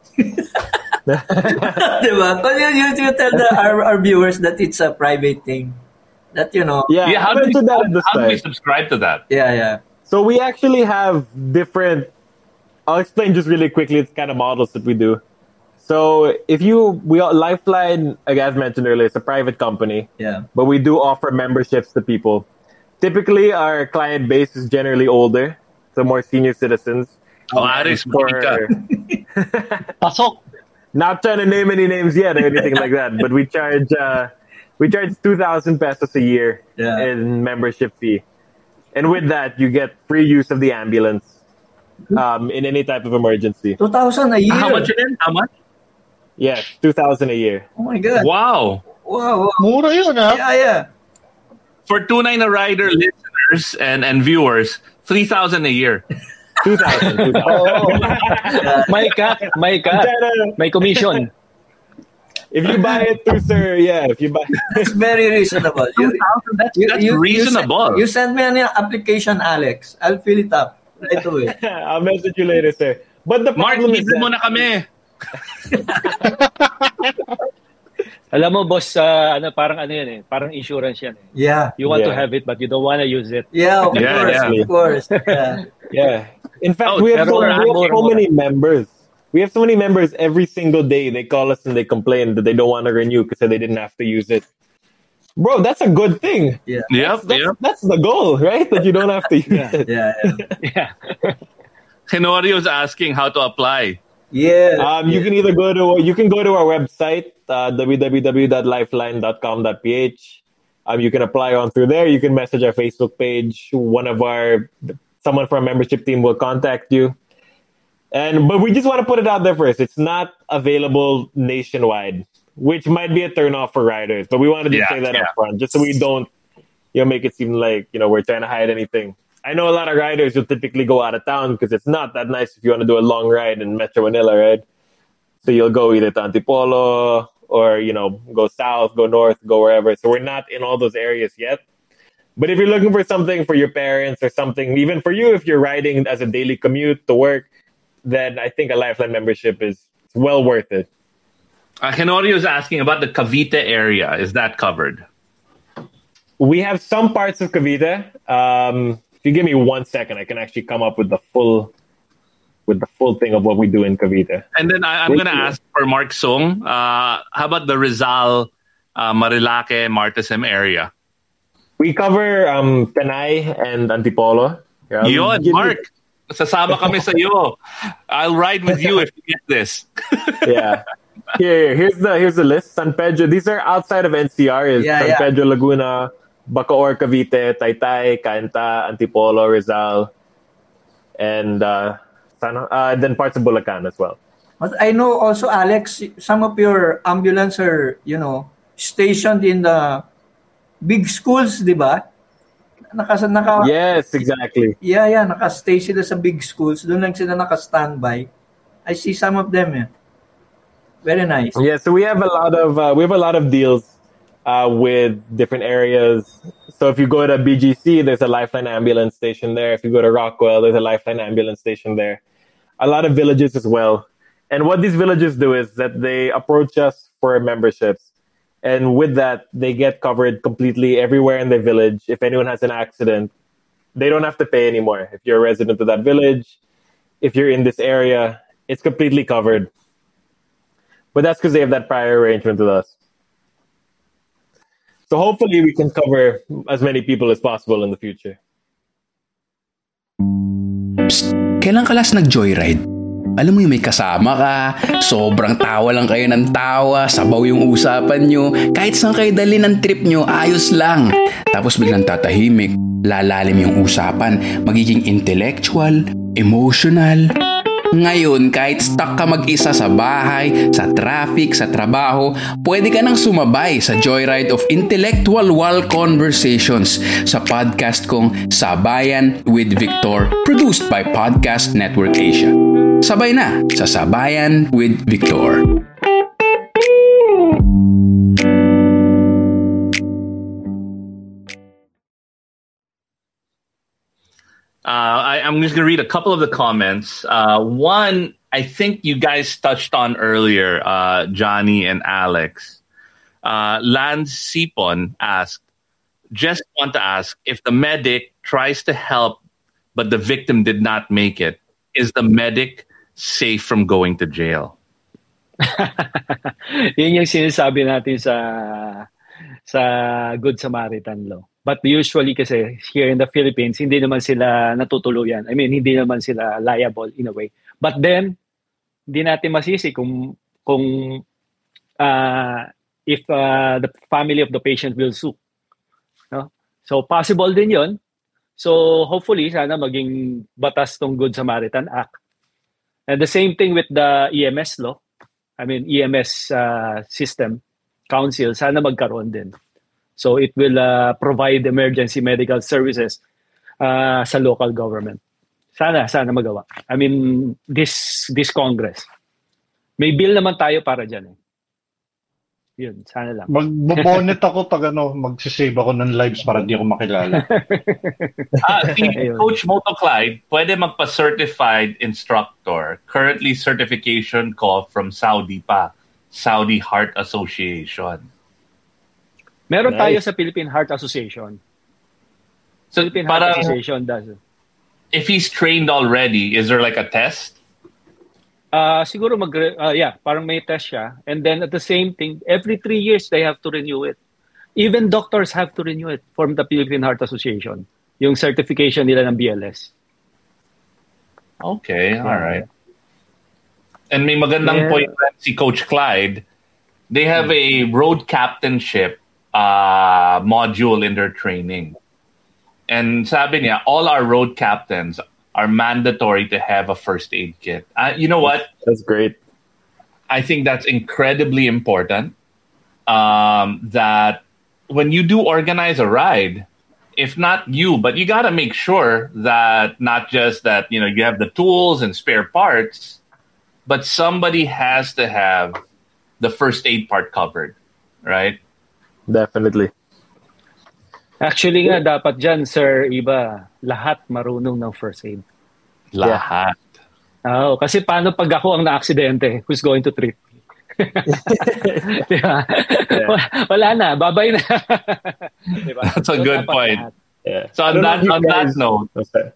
S11: Diba? But you, you, you tell the, our, our viewers that it's a private thing. That, you know.
S10: Yeah,
S7: Yeah, how
S10: I
S7: do, we,
S10: mentioned that at the
S7: how do we
S10: start.
S7: subscribe to that?
S11: Yeah, yeah.
S10: So we actually have different. I'll explain just really quickly the kind of models that we do. So if you we Lifeline, like as mentioned earlier, it's a private company.
S11: Yeah.
S10: But we do offer memberships to people. Typically, our client base is generally older, so more senior citizens.
S7: Oh, Aris,
S10: For-
S9: Pasok.
S10: Not trying to name any names yet or anything like that, but we charge uh, we charge two thousand pesos a year
S11: Yeah.
S10: in membership fee, and with that you get free use of the ambulance um, in any type of emergency.
S11: two thousand a year.
S7: How much again? How much?
S10: Yes, two thousand a year.
S11: Oh my God.
S7: Wow.
S11: Wow. wow.
S9: Mura yun, ha?
S11: Yeah, yeah.
S7: For Tunay na Rider listeners and, and viewers, three thousand a year.
S10: Two thousand. Two thousand.
S8: May cut, may cut. May commission.
S10: If you buy it through, sir, yeah. If you buy,
S11: It's very reasonable. You,
S7: That's,
S11: you,
S7: that's
S11: you,
S7: reasonable.
S11: You send, you send me an application, Alex. I'll fill it up right away.
S10: I'll message you later, sir. But the
S7: Mark,
S10: problem is
S7: libre mo
S10: that,
S7: na kami.
S8: Alam mo, boss, uh, ano, parang ano yan eh. Parang insurance yan eh.
S11: Yeah.
S8: You want to
S10: Yeah.
S8: have it, but you don't want to use it.
S11: Yeah, of
S7: Yeah,
S11: course,
S7: yeah.
S11: of course. Yeah.
S10: yeah. In fact,
S7: Oh,
S10: we have, so,
S8: pero
S10: we have
S8: mura,
S10: so
S8: mura.
S10: many members. We have so many members every single day. They call us and they complain that they don't want to renew because they didn't have to use it. Bro, that's a good thing.
S11: Yeah.
S7: Yep,
S10: That's,
S7: yep.
S10: that's the goal, right? That you don't have to use
S8: Yeah.
S10: it.
S11: Yeah, yeah.
S8: Yeah.
S7: Tenorio's asking how to apply.
S11: Yeah.
S10: Um, you can either go to you can go to our website uh, w w w dot lifeline dot com dot p h. Um, you can apply on through there. You can message our Facebook page. One of our someone from our membership team will contact you. And but we just want to put it out there first. It's not available nationwide, which might be a turnoff for riders. But we wanted to
S7: Yeah,
S10: say that
S7: yeah.
S10: up front, just so we don't you know make it seem like you know we're trying to hide anything. I know a lot of riders will typically go out of town because it's not that nice if you want to do a long ride in Metro Manila, right? So you'll go either to Antipolo or, you know, go south, go north, go wherever. So we're not in all those areas yet. But if you're looking for something for your parents or something, even for you, if you're riding as a daily commute to work, then I think a Lifeline membership is well worth it.
S7: Uh, Tenorio's asking about the Cavite area. Is that covered?
S10: We have some parts of Cavite. Um, if you give me one second, I can actually come up with the full with the full thing of what we do in Cavite.
S7: And then I, I'm going to ask for Mark Song. Uh, how about the Rizal, uh, Marilake, Martesem area?
S10: We cover um, Tanay and Antipolo. Yeah,
S7: Yun,
S10: give me-
S7: Mark. Sasama kami sa iyo. I'll ride with you if you get this.
S10: yeah. Here, here's the here's the list. San Pedro. These are outside of N C R. Is
S11: Yeah,
S10: San
S11: yeah.
S10: Pedro, Laguna, Bacoor, Cavite, Taytay, Cainta, Antipolo, Rizal, and uh, San, uh, then parts of Bulacan as well.
S11: But I know also, Alex, some of your ambulance are, you know, stationed in the big schools, di ba? Naka, naka,
S10: Yes, exactly.
S11: Yeah, yeah. Naka-stay sila sa big schools. Doon lang sila naka-standby. I see some of them, yeah. Very nice.
S10: Yeah, so we have a lot of uh, we have a lot of deals uh, with different areas. So if you go to B G C, there's a Lifeline ambulance station there. If you go to Rockwell, there's a Lifeline ambulance station there. A lot of villages as well. And what these villages do is that they approach us for memberships. And with that, they get covered completely everywhere in their village. If anyone has an accident, they don't have to pay anymore. If you're a resident of that village, if you're in this area, it's completely covered. But that's because they have that prior arrangement with us. So hopefully we can cover as many people as possible in the future.
S13: Psst, kailan ka last nag-joyride? Alam mo yung may kasama ka, sobrang tawa lang kayo ng tawa, sabaw yung usapan nyo, kahit saan kayo dali ng trip nyo, ayos lang. Tapos biglang tatahimik, lalalim yung usapan, magiging intellectual, emotional. Ngayon, kahit stuck ka mag-isa sa bahay, sa traffic, sa trabaho, pwede ka nang sumabay sa joyride of intellectual wall conversations sa podcast kong Sabayan with Victor, produced by Podcast Network Asia. Sabay na sa Sabayan with Victor.
S7: Uh, I, I'm just going to read a couple of the comments. Uh, one, I think you guys touched on earlier, uh, Johnny and Alex. Uh, Lance Sipon asked, just want to ask, if the medic tries to help but the victim did not make it, is the medic safe from going to jail?
S8: Yun yung sinasabi natin sa sa Good Samaritan law. But usually kasi here in the Philippines, hindi naman sila natutuluyan. I mean, hindi naman sila liable in a way. But then, hindi natin masisi kung kung uh, if uh, the family of the patient will sue. No? So possible din yun. So hopefully, sana maging batas tong Good Samaritan Act. And the same thing with the E M S law. I mean, E M S uh, system, council, sana magkaroon din. So it will uh, provide emergency medical services uh, sa local government. Sana, sana magawa. I mean, this this Congress. May bill naman tayo para dyan. Eh. Yun, sana lang.
S9: Mag-bonnet ako pag ano, magsisave ako ng lives para di ako makilala.
S7: ah, si Coach Moto Clyde, pwede magpa-certified instructor. Currently, certification ko from Saudi pa. Saudi Heart Association.
S8: Meron
S7: nice.
S8: tayo sa Philippine Heart Association.
S7: So,
S8: Philippine
S7: para,
S8: Heart Association does.
S7: If he's trained already, is there like a test?
S8: Uh, siguro mag, uh, yeah, parang may test siya. And then at the same thing, every three years, they have to renew it. Even doctors have to renew it from the Philippine Heart Association. Yung certification nila ng B L S.
S7: Okay, all right. And may magandang yeah. point si Coach Clyde. They have a road captainship uh, module in their training. And sabi niya, all our road captains are mandatory to have a first aid kit. Uh, you know what?
S10: That's great.
S7: I think that's incredibly important. Um, that when you do organize a ride, if not you, but you got to make sure that not just that, you know, you have the tools and spare parts, but somebody has to have the first aid part covered, right?
S10: Definitely.
S8: Actually nga, dapat dyan, Sir Iba, lahat marunong ng first aid.
S7: Lahat.
S8: Oo, kasi paano pag ako ang na-aksidente, who's going to treat me? Diba? Yeah. Wala na, babay na.
S7: Diba? That's a so good point. Yeah. So on that, on guys... that note, okay.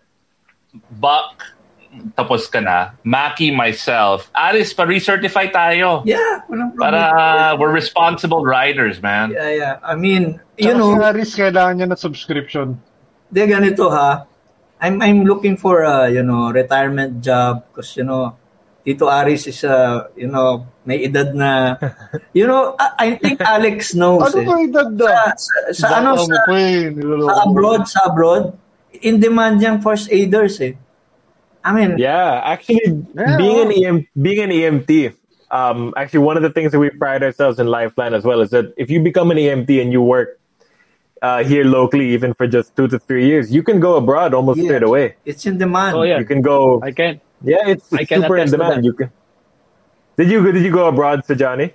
S7: Buck, tapos ka na. Maki, myself, Aris, pa-recertify tayo.
S11: Yeah, walang problem.
S7: Para uh, we're responsible riders, man.
S11: Yeah, yeah. I mean, you Saka know,
S9: si Aris, kailangan niya na subscription.
S11: De ganito ha. I'm I'm looking for a, you know, retirement job because, you know, Tito Aris is uh, you know, may edad na. You know, I, I think Alex knows.
S9: Ano
S11: eh.
S9: ba edad na?
S11: Sa, sa, sa ano sa, sa abroad, sa abroad, in demand yung first aiders eh. I mean,
S10: yeah, actually, yeah. being an E M, being an E M T, um, actually one of the things that we pride ourselves in Lifeline as well is that if you become an E M T and you work uh, here locally, even for just two to three years, you can go abroad almost yeah. straight away.
S11: It's in demand.
S8: Oh yeah,
S10: you can go.
S8: I can.
S10: Yeah, it's, it's super in demand. You can. Did you did you go abroad, Sir Johnny?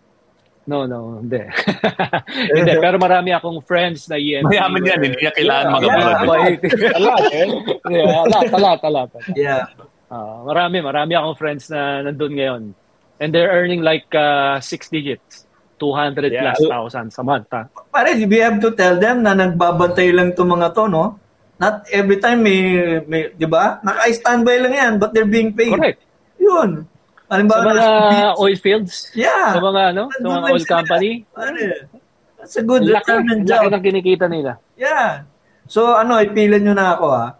S8: No, no, hindi. Hindi, pero marami akong friends na E M T.
S7: Mayaman yan, hindi niya kailangan
S8: yeah,
S7: mag-abroad.
S8: Yeah, a lot, eh? Yeah, a lot, a lot, a lot.
S11: Yeah.
S8: Uh, marami, marami akong friends na nandun ngayon. And they're earning like uh, six digits. two hundred yeah. plus thousand sa month. Ha?
S11: Pare, we have to tell them na nagbabantay lang itong mga to, no? Not every time may, may di ba? Naka-standby lang yan, but they're being paid.
S8: Correct.
S11: Yun.
S8: Sa mga oil fields?
S11: Yeah.
S8: Sa mga, ano? Sa mga oil company?
S11: Pare, that's a good
S8: laki,
S11: retirement
S8: job. Laki
S11: ng
S8: kinikita nila.
S11: Yeah. So, ano, ipilan nyo na ako, ha?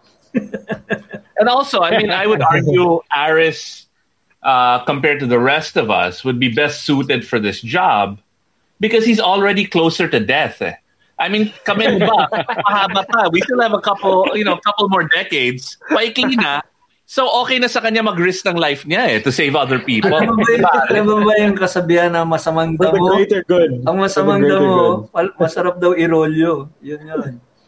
S7: And also, I mean, I would argue Aris, uh, compared to the rest of us, would be best suited for this job because he's already closer to death. Eh. I mean, kami ba? Mahaba pa. We still have a couple, you know, couple more decades. Paikli na. So, okay na sa kanya mag-risk ng life niya eh, to save other people.
S11: Alam ba yung, alam ba yung kasabihan na masamang damo?
S10: For the greater good.
S11: Ang masamang damo, masarap daw irolyo. Yun yun.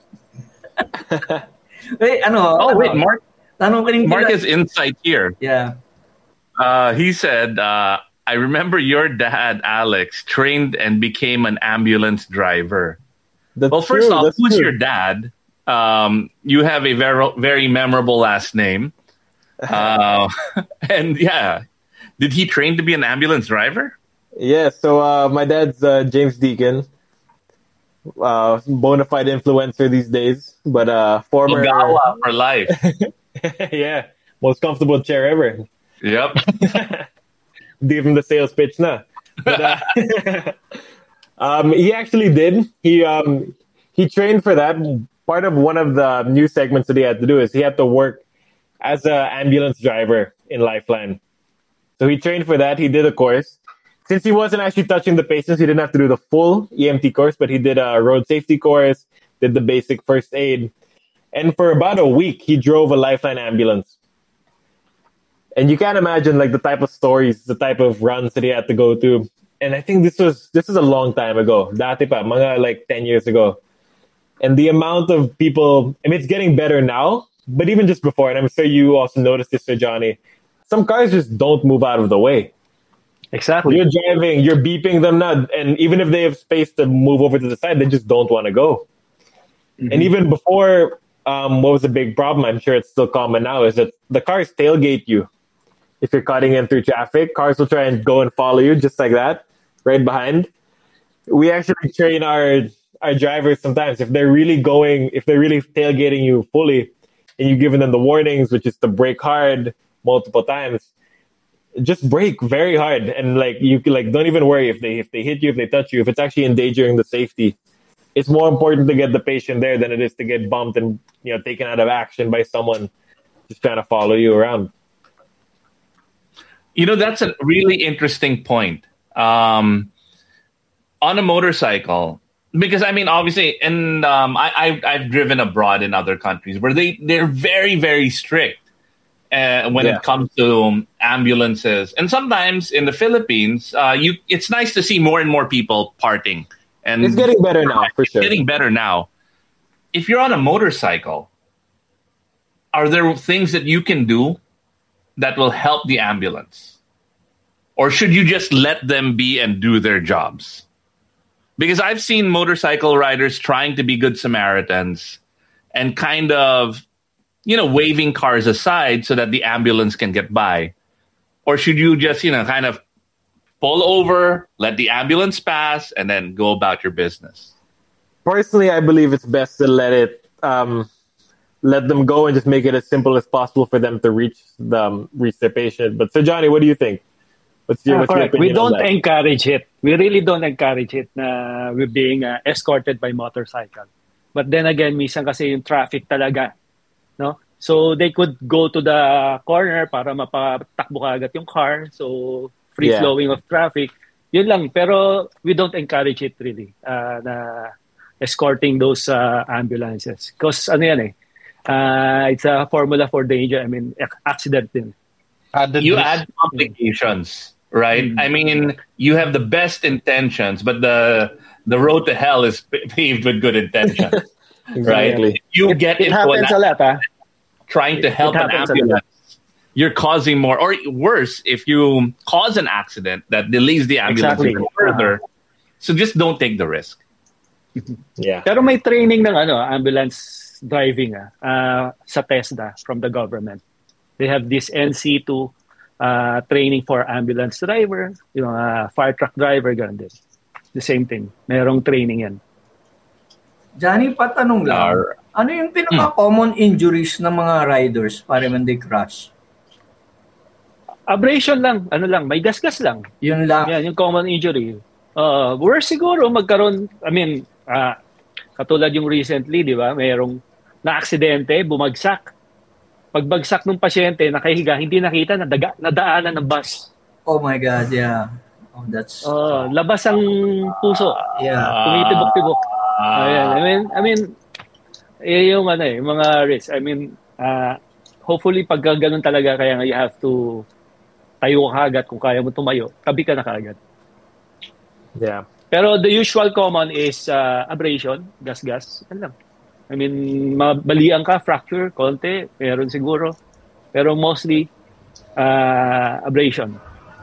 S11: Wait, ano?
S7: Oh,
S11: ano?
S7: wait, Mark.
S11: Mark
S7: has insight here.
S11: Yeah.
S7: Uh, he said, uh, I remember your dad, Alex, trained and became an ambulance driver.
S10: That's
S7: well, first
S10: true,
S7: off, who's
S10: true.
S7: your dad? Um, you have a very, very memorable last name. Uh, and yeah, did he train to be an ambulance driver?
S10: Yeah, so uh, my dad's uh, James Deacon, uh, bona fide influencer these days, but uh, former
S7: Ogawa for life.
S10: Yeah, most comfortable chair ever.
S7: Yep.
S10: Give him the sales pitch na. But, uh, um, he actually did. He um, he trained for that. Part of one of the new segments that he had to do is he had to work as an ambulance driver in Lifeline. So he trained for that. He did a course. Since he wasn't actually touching the patients, he didn't have to do the full E M T course, but he did a road safety course, did the basic first aid. And for about a week, he drove a Lifeline ambulance. And you can't imagine like the type of stories, the type of runs that he had to go to. And I think this was this is a long time ago. Dati pa, mga like ten years ago. And the amount of people, I mean, it's getting better now. But even just before, and I'm sure you also noticed this, Sir Johnny, some cars just don't move out of the way.
S8: Exactly.
S10: You're driving, you're beeping them now, and even if they have space to move over to the side, they just don't want to go. Mm-hmm. And even before, um, what was a big problem, I'm sure it's still common now, is that the cars tailgate you. If you're cutting in through traffic, cars will try and go and follow you just like that, right behind. We actually train our our drivers sometimes, if they're really going, if they're really tailgating you fully, and you've given them the warnings, which is to brake hard multiple times, just brake very hard, and like you like don't even worry if they if they hit you, if they touch you, if it's actually endangering the safety. It's more important to get the patient there than it is to get bumped and, you know, taken out of action by someone just trying to follow you around.
S7: You know, that's a really interesting point. Um, on a motorcycle, because I mean, obviously, and um, I, I, I've driven abroad in other countries where they, they're very, very strict uh, when yeah. it comes to ambulances. And sometimes in the Philippines, uh, you it's nice to see more and more people parting. And
S10: it's getting better now, for sure.
S7: It's getting better now. If you're on a motorcycle, are there things that you can do that will help the ambulance? Or should you just let them be and do their jobs? Because I've seen motorcycle riders trying to be good Samaritans and kind of, you know, waving cars aside so that the ambulance can get by. Or should you just, you know, kind of pull over, let the ambulance pass, and then go about your business?
S10: Personally, I believe it's best to let it, um, let them go and just make it as simple as possible for them to reach the um, reach their patient. But so, Johnny, what do you think? What's your,
S8: uh,
S10: what's your
S8: correct.
S10: opinion
S8: We don't
S10: on that?
S8: encourage it. We really don't encourage it na we're being uh, escorted by motorcycle. But then again, minsan kasi yung traffic talaga, no? So they could go to the corner para mapatakbo kaagad yung car. So free
S10: Yeah.
S8: flowing of traffic. Yun lang. Pero we don't encourage it really uh, na escorting those uh, ambulances. Because ano yan eh, uh, it's a formula for danger. I mean, accident din.
S9: Added
S7: You
S9: risk.
S7: add complications, right?
S8: Mm-hmm.
S7: I mean, you have the best intentions, but the the road to hell is paved with good intentions, right?
S10: Exactly.
S7: You
S8: It,
S7: get
S8: it
S7: into
S8: happens
S7: an
S8: a lot, ah.
S7: trying to
S8: It-
S7: help
S8: it
S7: an
S8: happens a lot.
S7: ambulance, you're causing more, or worse, if you cause an accident that delays the ambulance
S8: Exactly.
S7: even further. So just don't take the risk.
S10: Yeah.
S8: Pero may training ng ano, ambulance driving ah, uh, sa TESDA from the government. They have this N C two uh, training for ambulance driver, you know, uh, fire truck driver, ganun din. The same thing. Merong training yan.
S11: Johnny, patanong lang.
S7: Ar-
S11: Ano yung pinaka-common injuries ng mga riders para when they crash?
S8: Abrasion lang, ano lang, may gasgas lang.
S11: Yun lang.
S8: Yan, yung common injury. Uh, worse siguro magkaroon, I mean, uh, katulad yung recently, di ba, mayroong na-aksidente, bumagsak. Pagbagsak ng pasyente, nakahiga, hindi nakita, nadaga, nadaanan ng bus.
S11: Oh my God, yeah. Oh, that's...
S8: Uh, labas ang puso.
S11: Yeah.
S8: Tumitibok-tibok. Ayan. I mean, I mean, eh, yung ano eh, mga risks. I mean, uh, hopefully pag ganun talaga, kaya nga you have to tayo ka agad kung kaya mo tumayo. Tabi ka na kaagad.
S10: Yeah.
S8: Pero the usual common is uh, abrasion, gas-gas. Yan lang. I mean, mabalian ka, fracture, konti, meron siguro. Pero mostly, uh, abrasion.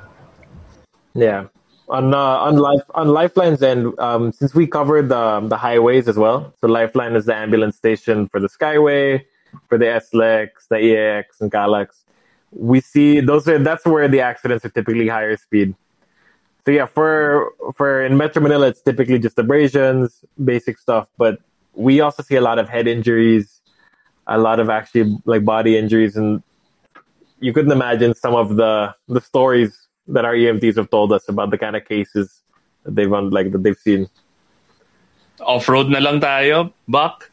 S10: Yeah. On uh, on life on Lifeline's end, um, since we covered the the highways as well, so Lifeline is the ambulance station for the Skyway, for the S L E X, the E A X, and Galax. We see those are that's where the accidents are typically higher speed. So yeah, for for in Metro Manila, it's typically just abrasions, basic stuff, but we also see a lot of head injuries, a lot of actually like body injuries, and you couldn't imagine some of the the stories that our E M Ts have told us about the kind of cases that they've un- like that they've seen.
S7: Off-road na lang tayo, Buck.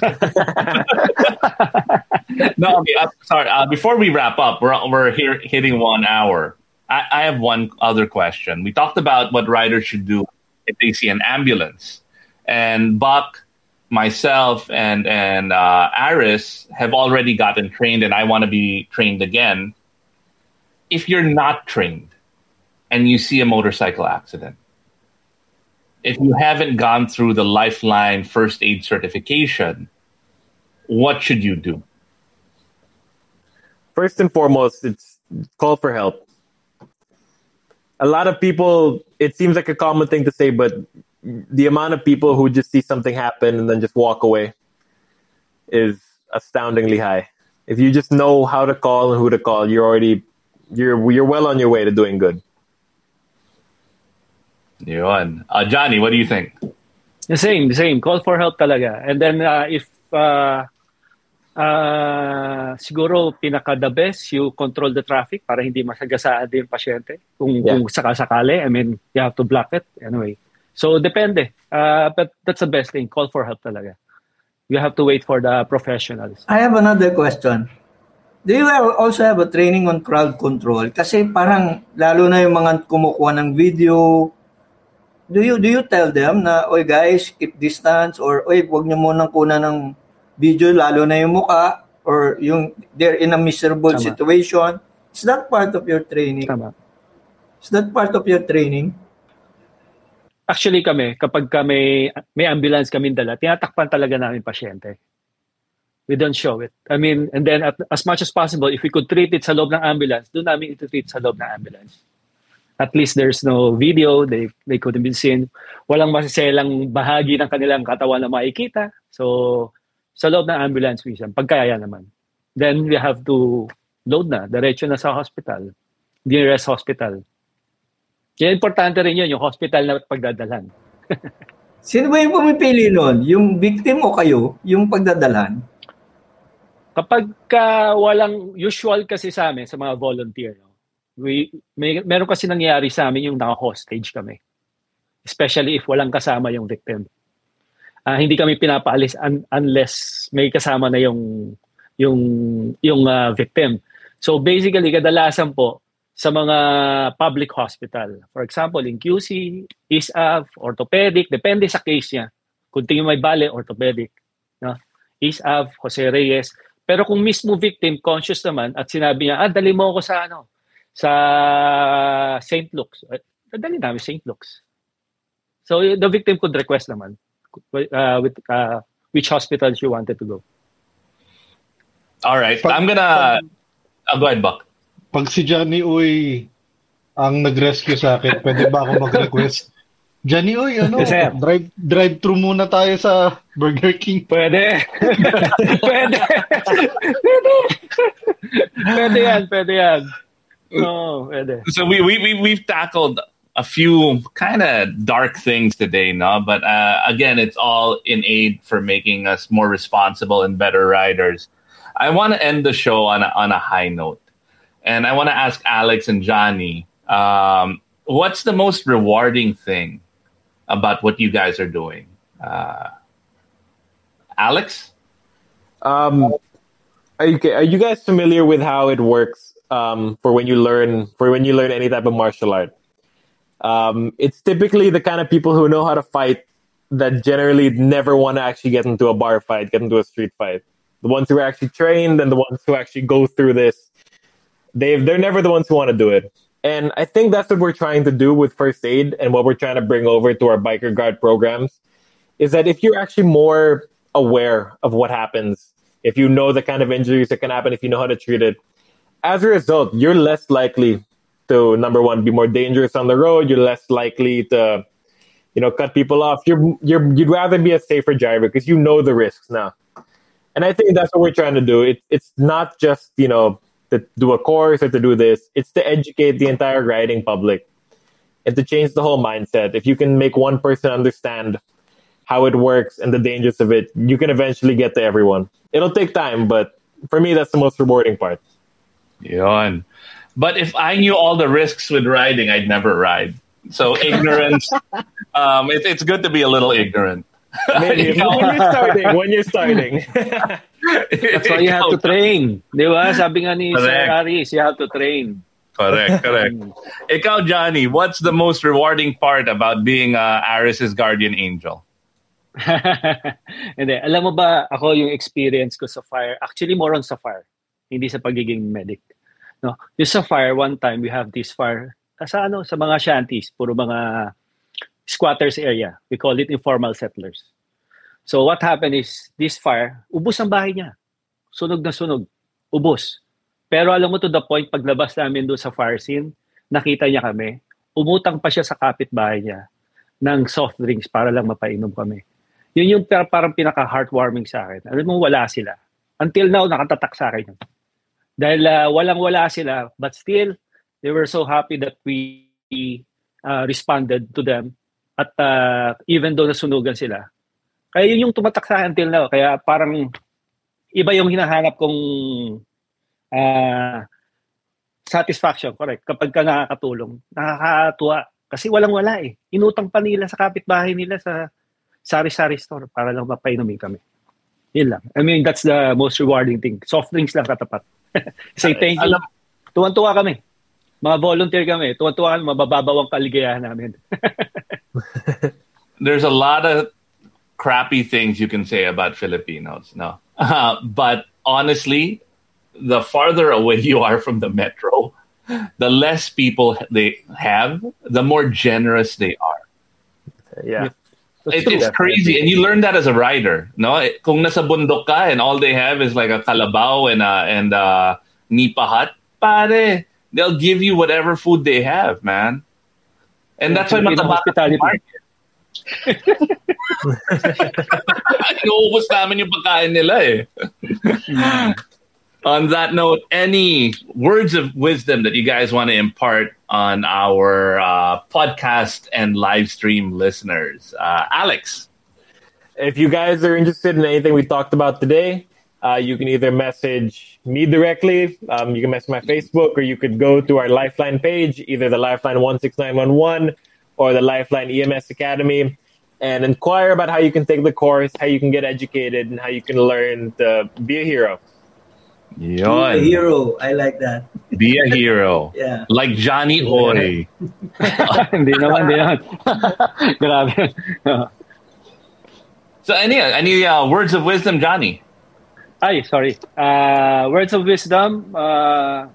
S7: No, okay, uh, sorry. Uh, before we wrap up, we're we're here hitting one hour. I, I have one other question. We talked about what riders should do if they see an ambulance, and Buck, myself, and and uh, Aris have already gotten trained, and I want to be trained again. If you're not trained and you see a motorcycle accident, if you haven't gone through the Lifeline first aid certification, what should you do?
S10: First and foremost, it's call for help. A lot of people, it seems like a common thing to say, but the amount of people who just see something happen and then just walk away is astoundingly high. If you just know how to call and who to call, you're already you're you're well on your way to doing good.
S7: Yun. Uh, Johnny, what do you think?
S8: The same, the same. Call for help talaga. And then uh, if uh, Uh, siguro pinaka the best, you control the traffic para hindi masagasaan din yung pasyente. Kung,
S10: Yeah.
S8: kung sakasakali, I mean, you have to block it anyway. So, depende. Uh, but that's the best thing. Call for help talaga. You have to wait for the professionals.
S11: I have another question. Do you have, also have a training on crowd control? Kasi parang lalo na yung mga kumukuha ng video, do you do you tell them na, oy guys, keep distance, or oy, wag niyo munang kunan ng video, lalo na yung muka, or yung they're in a miserable
S8: Tama.
S11: situation? Is that part of your training?
S8: Tama.
S11: Is that part of your training?
S8: Actually kami, kapag kami may ambulance kami dala, tinatakpan talaga namin pasyente. We don't show it. I mean, and then at, as much as possible, if we could treat it sa loob ng ambulance, doon namin iti-treat sa loob ng ambulance. At least there's no video, they they couldn't be seen. Walang masiselang bahagi ng kanilang katawan na makikita. So, sa loob ng ambulance minsan, pagkaya naman. Then we have to load na, diretso na sa hospital. Nearest hospital. Kaya importante rin yun, yung hospital na pagdadalan.
S11: Sino ba yung pumipili nun? Yung victim o kayo? Yung pagdadalan?
S8: Kapag ka walang usual kasi sa amin, sa mga volunteer, no? we, may, meron kasi nangyayari sa amin yung naka-hostage kami. Especially if walang kasama yung victim. Uh, hindi kami pinapaalis un- unless may kasama na yung, yung, yung uh, victim. So basically, kadalasan po, sa mga public hospital. For example, in Q C, I S A F, orthopedic, depende sa case niya. Kung tingin may bale, orthopedic. No? I S A F, Jose Reyes. Pero kung mismo victim, conscious naman, at sinabi niya, ah, dali mo ako sa, ano, sa Saint Luke's. Dali namin Saint Luke's. So the victim could request naman uh, with uh, which hospital she wanted to go.
S7: All right. Pag, I'm gonna... Uh, go ahead, Buck.
S9: Pag si Johnny Uy ang nag-rescue sa akin, pwede ba ako mag-request? Johnny Uy, ano, drive, drive-thru muna tayo sa Burger King.
S8: Pwede. Pwede. Pwede. Pwede yan, pwede yan. No, pwede.
S7: So we, we, we, we've tackled a few kind of dark things today, no? But uh, again, it's all in aid for making us more responsible and better riders. I want to end the show on a, on a high note. And I want to ask Alex and Johnny, um, what's the most rewarding thing about what you guys are doing? Uh, Alex?
S10: Um, are you, are you guys familiar with how it works um, for when you learn for when you learn any type of martial art? Um, it's typically the kind of people who know how to fight that generally never want to actually get into a bar fight, get into a street fight. The ones who are actually trained and the ones who actually go through this. They've, they're never the ones who want to do it. And I think that's what we're trying to do with first aid and what we're trying to bring over to our biker guard programs is that if you're actually more aware of what happens, if you know the kind of injuries that can happen, if you know how to treat it, as a result, you're less likely to, number one, be more dangerous on the road. You're less likely to, you know, cut people off. You're, you're, you'd rather be a safer driver because you know the risks now. And I think that's what we're trying to do. It, it's not just, you know, to do a course or to do this. It's to educate the entire riding public and to change the whole mindset. If you can make one person understand how it works and the dangers of it, you can eventually get to everyone. It'll take time, but for me, that's the most rewarding part.
S7: Yon. But if I knew all the risks with riding, I'd never ride. So ignorance, um, it, it's good to be a little ignorant.
S10: Maybe when you're starting, when you're starting.
S8: That's why you have to train. Di ba? Sabi nga ni Sir Aris, you have to train.
S7: Correct, correct. Ikaw, Johnny, what's the most rewarding part about being uh, Aris's guardian angel?
S8: Hindi. Alam mo ba, ako yung experience ko sa fire, actually more on sa fire, hindi sa pagiging medic. No? Yung sa fire, one time we have this fire, sa, ano, sa mga shanties, puro mga squatters area. We call it informal settlers. So what happened is, this fire, ubos ang bahay niya. Sunog na sunog. Ubos. Pero alam mo to the point, paglabas namin doon sa fire scene, nakita niya kami, umutang pa siya sa kapitbahay niya ng soft drinks para lang mapainom kami. Yun yung parang pinaka-heartwarming sa akin. Alam mo, wala sila. Until now, nakatatak sa akin. Dahil uh, walang-wala sila, but still, they were so happy that we uh, responded to them. At uh, even though nasunugan sila, kaya yun yung tumatak sa akin until now. Kaya parang iba yung hinahanap kong uh, satisfaction, correct. Kapag ka nakakatulong, nakakatuwa. Kasi walang-wala eh. Inutang pa nila sa kapitbahay nila sa sari-sari store para lang mapainumin kami. Yun lang. I mean, that's the most rewarding thing. Soft drinks lang katapat. Say thank you. Tuwan-tuwa kami. Mga volunteer kami. Tuwan-tuwa kami. Mabababaw ang kaligayahan namin.
S7: There's a lot of crappy things you can say about Filipinos, no? Uh, but honestly, the farther away you are from the metro, the less people they have, the more generous they are.
S10: Yeah.
S7: It, it's crazy. And you learn that as a rider, no? Kung nasa bundok ka and all they have is like a kalabaw and a, and a nipa hut, pare, they'll give you whatever food they have, man. And that's why mataba ka sa market. Inuubos namin yung pagkain nila eh. On that note, any words of wisdom that you guys want to impart on our uh, podcast and live stream listeners? Uh, Alex?
S10: If you guys are interested in anything we talked about today, uh, you can either message me directly, um, you can message my Facebook, or you could go to our Lifeline page, either the Lifeline one six nine one one or the Lifeline E M S Academy, and inquire about how you can take the course, how you can get educated, and how you can learn to be a hero.
S11: Yon. Be a hero. I like that.
S7: Be a hero.
S11: Yeah.
S7: Like Johnny Oy.
S8: Hindi naman, hindi naman. Grabe.
S7: So any any uh, words of wisdom, Johnny?
S8: Ay, sorry. Uh, words of wisdom. Uh,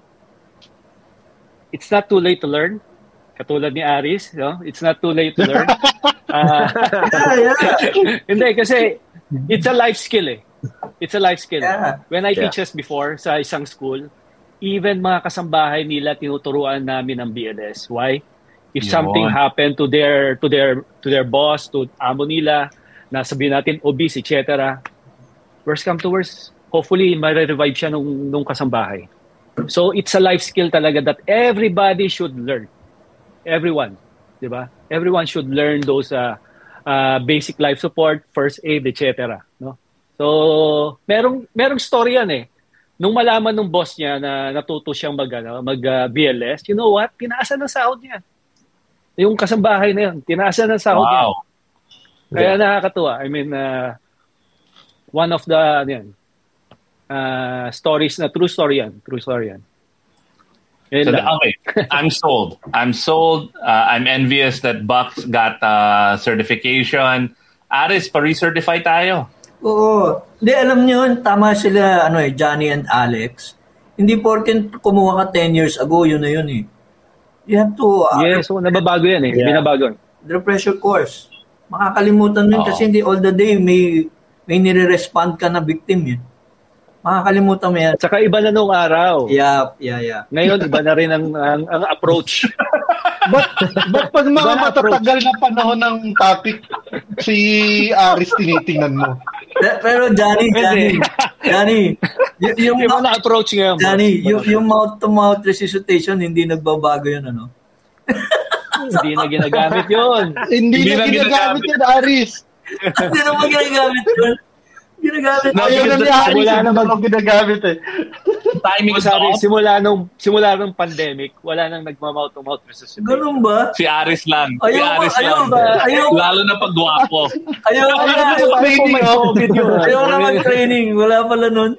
S8: it's not too late to learn. Katulad ni Aris, no? It's not too late to learn. Uh,
S11: yeah, yeah.
S8: Hindi, kasi it's a life skill eh. It's a life skill.
S11: Yeah.
S8: When I
S10: Yeah.
S8: teach us before sa isang school, even mga kasambahay nila tinuturuan namin ng B L S. Why? If
S7: Yun.
S8: something happened to their to their to their boss, to amo nila, na sabihin natin obese, et cetera. Worst come to worst, hopefully ma-revive siya nung nung kasambahay. So it's a life skill talaga that everybody should learn. Everyone, 'di ba? Everyone should learn those uh, uh, basic life support, first aid, et cetera. No? So, merong merong story yan eh. Nung malaman ng boss niya na natuto siyang mag, ano, mag uh, B L S, you know what? Tinaasan ng sahod niya. Yung kasambahay na yun, tinaasan ng sahod niya.
S7: Wow.
S8: Kaya nakakatuwa. I mean, uh, one of the ano yan, uh, stories na true story yan. True story yan. Yun
S7: So,
S8: lang.
S7: okay, I'm sold. I'm sold. Uh, I'm envious that Bucks got uh, certification. Aris, pa-recertify tayo.
S11: Oo. Hindi, alam niyo, tama sila, ano eh, Johnny and Alex. Hindi porken kumuha ka ten years ago, yun na yun eh. You have to... Uh,
S8: Yes, so nababago yan eh.
S10: Yeah.
S8: Binabago.
S11: The pressure course. Makakalimutan mo yun
S7: Oo.
S11: kasi hindi all the day may may nire-respond ka na victim yun. Makakalimutan mo yan.
S8: At saka iba na nung araw.
S11: Yeah, yeah, yeah.
S8: Ngayon, iba na rin ang, ang, ang approach.
S9: Ba't, ba't pag mga
S8: Iba na
S9: matatagal na panahon ng topic, si Aris tinitingnan mo?
S11: Pe- Pero Johnny, Johnny, Johnny, y- yung,
S8: Iba na approach ngayon.
S11: Johnny, yung, yung mouth-to-mouth resuscitation, hindi nagbabago yun, ano?
S8: Hindi na ginagamit yun.
S9: Hindi,
S7: Hindi
S9: na
S7: na
S9: ginagamit yan, Aris.
S11: Hindi naman ginagamit yun. Ginagamit
S7: No,
S9: Ayaw na
S7: because
S9: ni Aris,
S8: wala
S9: hindi
S8: naman-
S9: naman ginagamit eh.
S7: Timing is
S8: Sabi,
S7: off.
S8: simula nung, simula nung pandemic, wala nang nagmamouth-to-mouth resuscitation.
S11: Ganun ba?
S7: Si Aris lang. Si
S11: Ayaw,
S7: Aris
S11: ayaw
S7: lang.
S11: ba? Ayaw.
S7: Lalo na pag gwapo.
S11: Ayaw
S8: Ayaw
S11: na.
S8: na, parang kung may COVID yun.
S11: Ayaw na mag-training. Wala pala nun.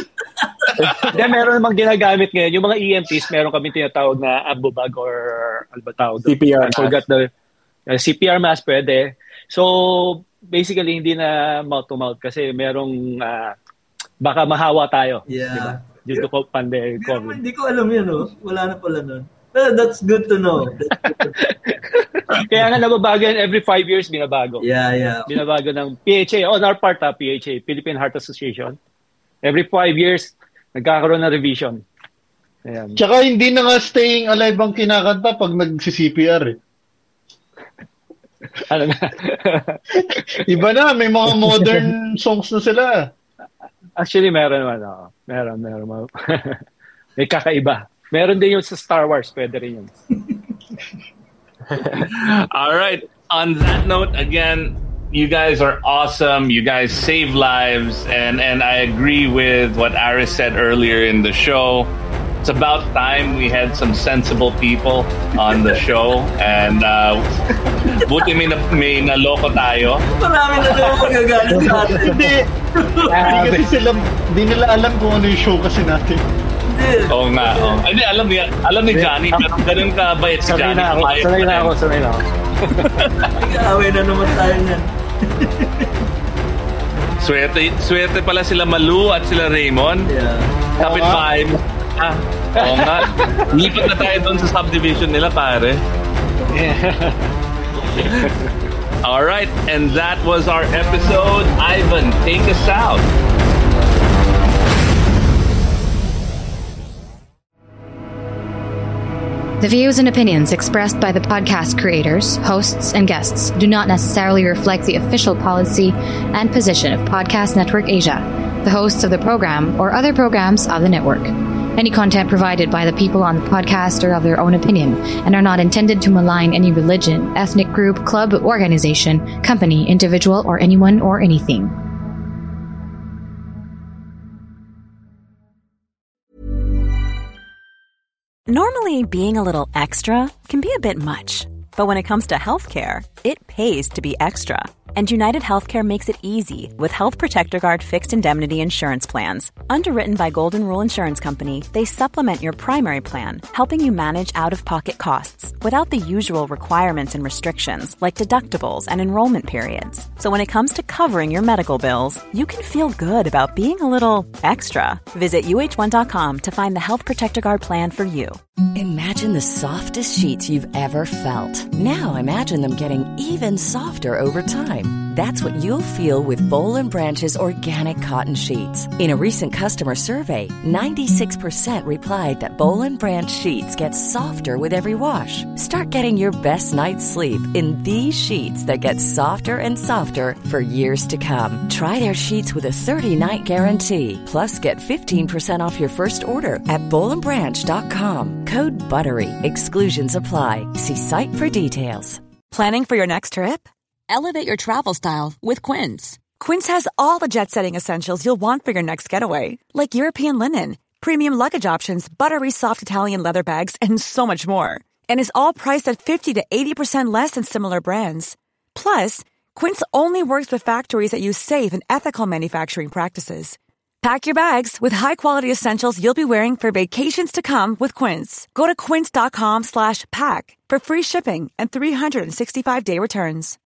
S8: Then meron namang ginagamit ngayon. Yung mga E M Ts, meron kami tinatawag na ambubag or ano ba tawag doon?
S10: C P R
S8: I forgot the uh, C P R mask pwede. So, basically, hindi na mouth-to-mouth kasi merong uh, baka mahawa tayo.
S11: Yeah.
S8: Diba? Due to pandemic,
S11: Hindi, naman,
S8: COVID.
S11: hindi ko alam yun, oh. Wala na pala nun. Well, that's good to know. That's good to know.
S8: Kaya nga nababago yan, every five years binabago.
S11: Yeah, yeah.
S8: Binabago ng P H A. On our part, ha, P H A, Philippine Heart Association. Every five years, nagkakaroon ng revision. Ayan.
S9: Tsaka hindi na nga staying alive ang kinakanta pag nag-C P R eh.
S8: Ano na?
S9: Iba na, may mga modern songs na sila.
S8: Actually, meron naman. Oh. Meron, meron. May kakaiba. Meron din yung sa Star Wars. Pwede rin yun.
S7: All right. On that note, again, you guys are awesome. You guys save lives, and and I agree with what Aris said earlier in the show. It's about time we had some sensible people on the show, and uh, buti may, na, may naloko tayo.
S11: Marami na daw magagalit sa atin.
S9: Hindi. Hindi kasi sila, hindi nila alam kung ano yung show kasi natin.
S7: Oo nga. Oh. Ay, alam ni alam ni Johnny, pero ganun ka bait si Johnny.
S8: Na ako, sanay na ako, sanay na ako.
S11: Nag-aaway na naman tayo niyan.
S7: Swerte, swerte pala sila Malu at sila Raymond.
S11: Yeah.
S7: Kapit bahay mo. Ah, oo nga. Lipat na tayo doon sa subdivision nila, pare.
S8: Yeah.
S7: All right, and that was our episode. Ivan, take us out.
S14: The views and opinions expressed by the podcast creators, hosts, and guests do not necessarily reflect the official policy and position of Podcast Network Asia, the hosts of the program, or other programs of the network. Any content provided by the people on the podcast are of their own opinion and are not intended to malign any religion, ethnic group, club, organization, company, individual, or anyone or anything.
S15: Normally, being a little extra can be a bit much, but when it comes to healthcare, it pays to be extra. And United Healthcare makes it easy with Health Protector Guard fixed indemnity insurance plans. Underwritten by Golden Rule Insurance Company, they supplement your primary plan, helping you manage out-of-pocket costs without the usual requirements and restrictions like deductibles and enrollment periods. So when it comes to covering your medical bills, you can feel good about being a little extra. Visit U H one dot com to find the Health Protector Guard plan for you.
S16: Imagine the softest sheets you've ever felt. Now imagine them getting even softer over time. That's what you'll feel with Boll and Branch's organic cotton sheets. In a recent customer survey, ninety-six percent replied that Boll and Branch sheets get softer with every wash. Start getting your best night's sleep in these sheets that get softer and softer for years to come. Try their sheets with a thirty-night guarantee. Plus, get fifteen percent off your first order at boll and branch dot com. Code BUTTERY. Exclusions apply. See site for details.
S17: Planning for your next trip? Elevate your travel style with Quince. Quince has all the jet-setting essentials you'll want for your next getaway, like European linen, premium luggage options, buttery soft Italian leather bags, and so much more. And is all priced at fifty to eighty percent less than similar brands. Plus, Quince only works with factories that use safe and ethical manufacturing practices. Pack your bags with high-quality essentials you'll be wearing for vacations to come with Quince. Go to quince dot com slash pack for free shipping and three sixty-five day returns.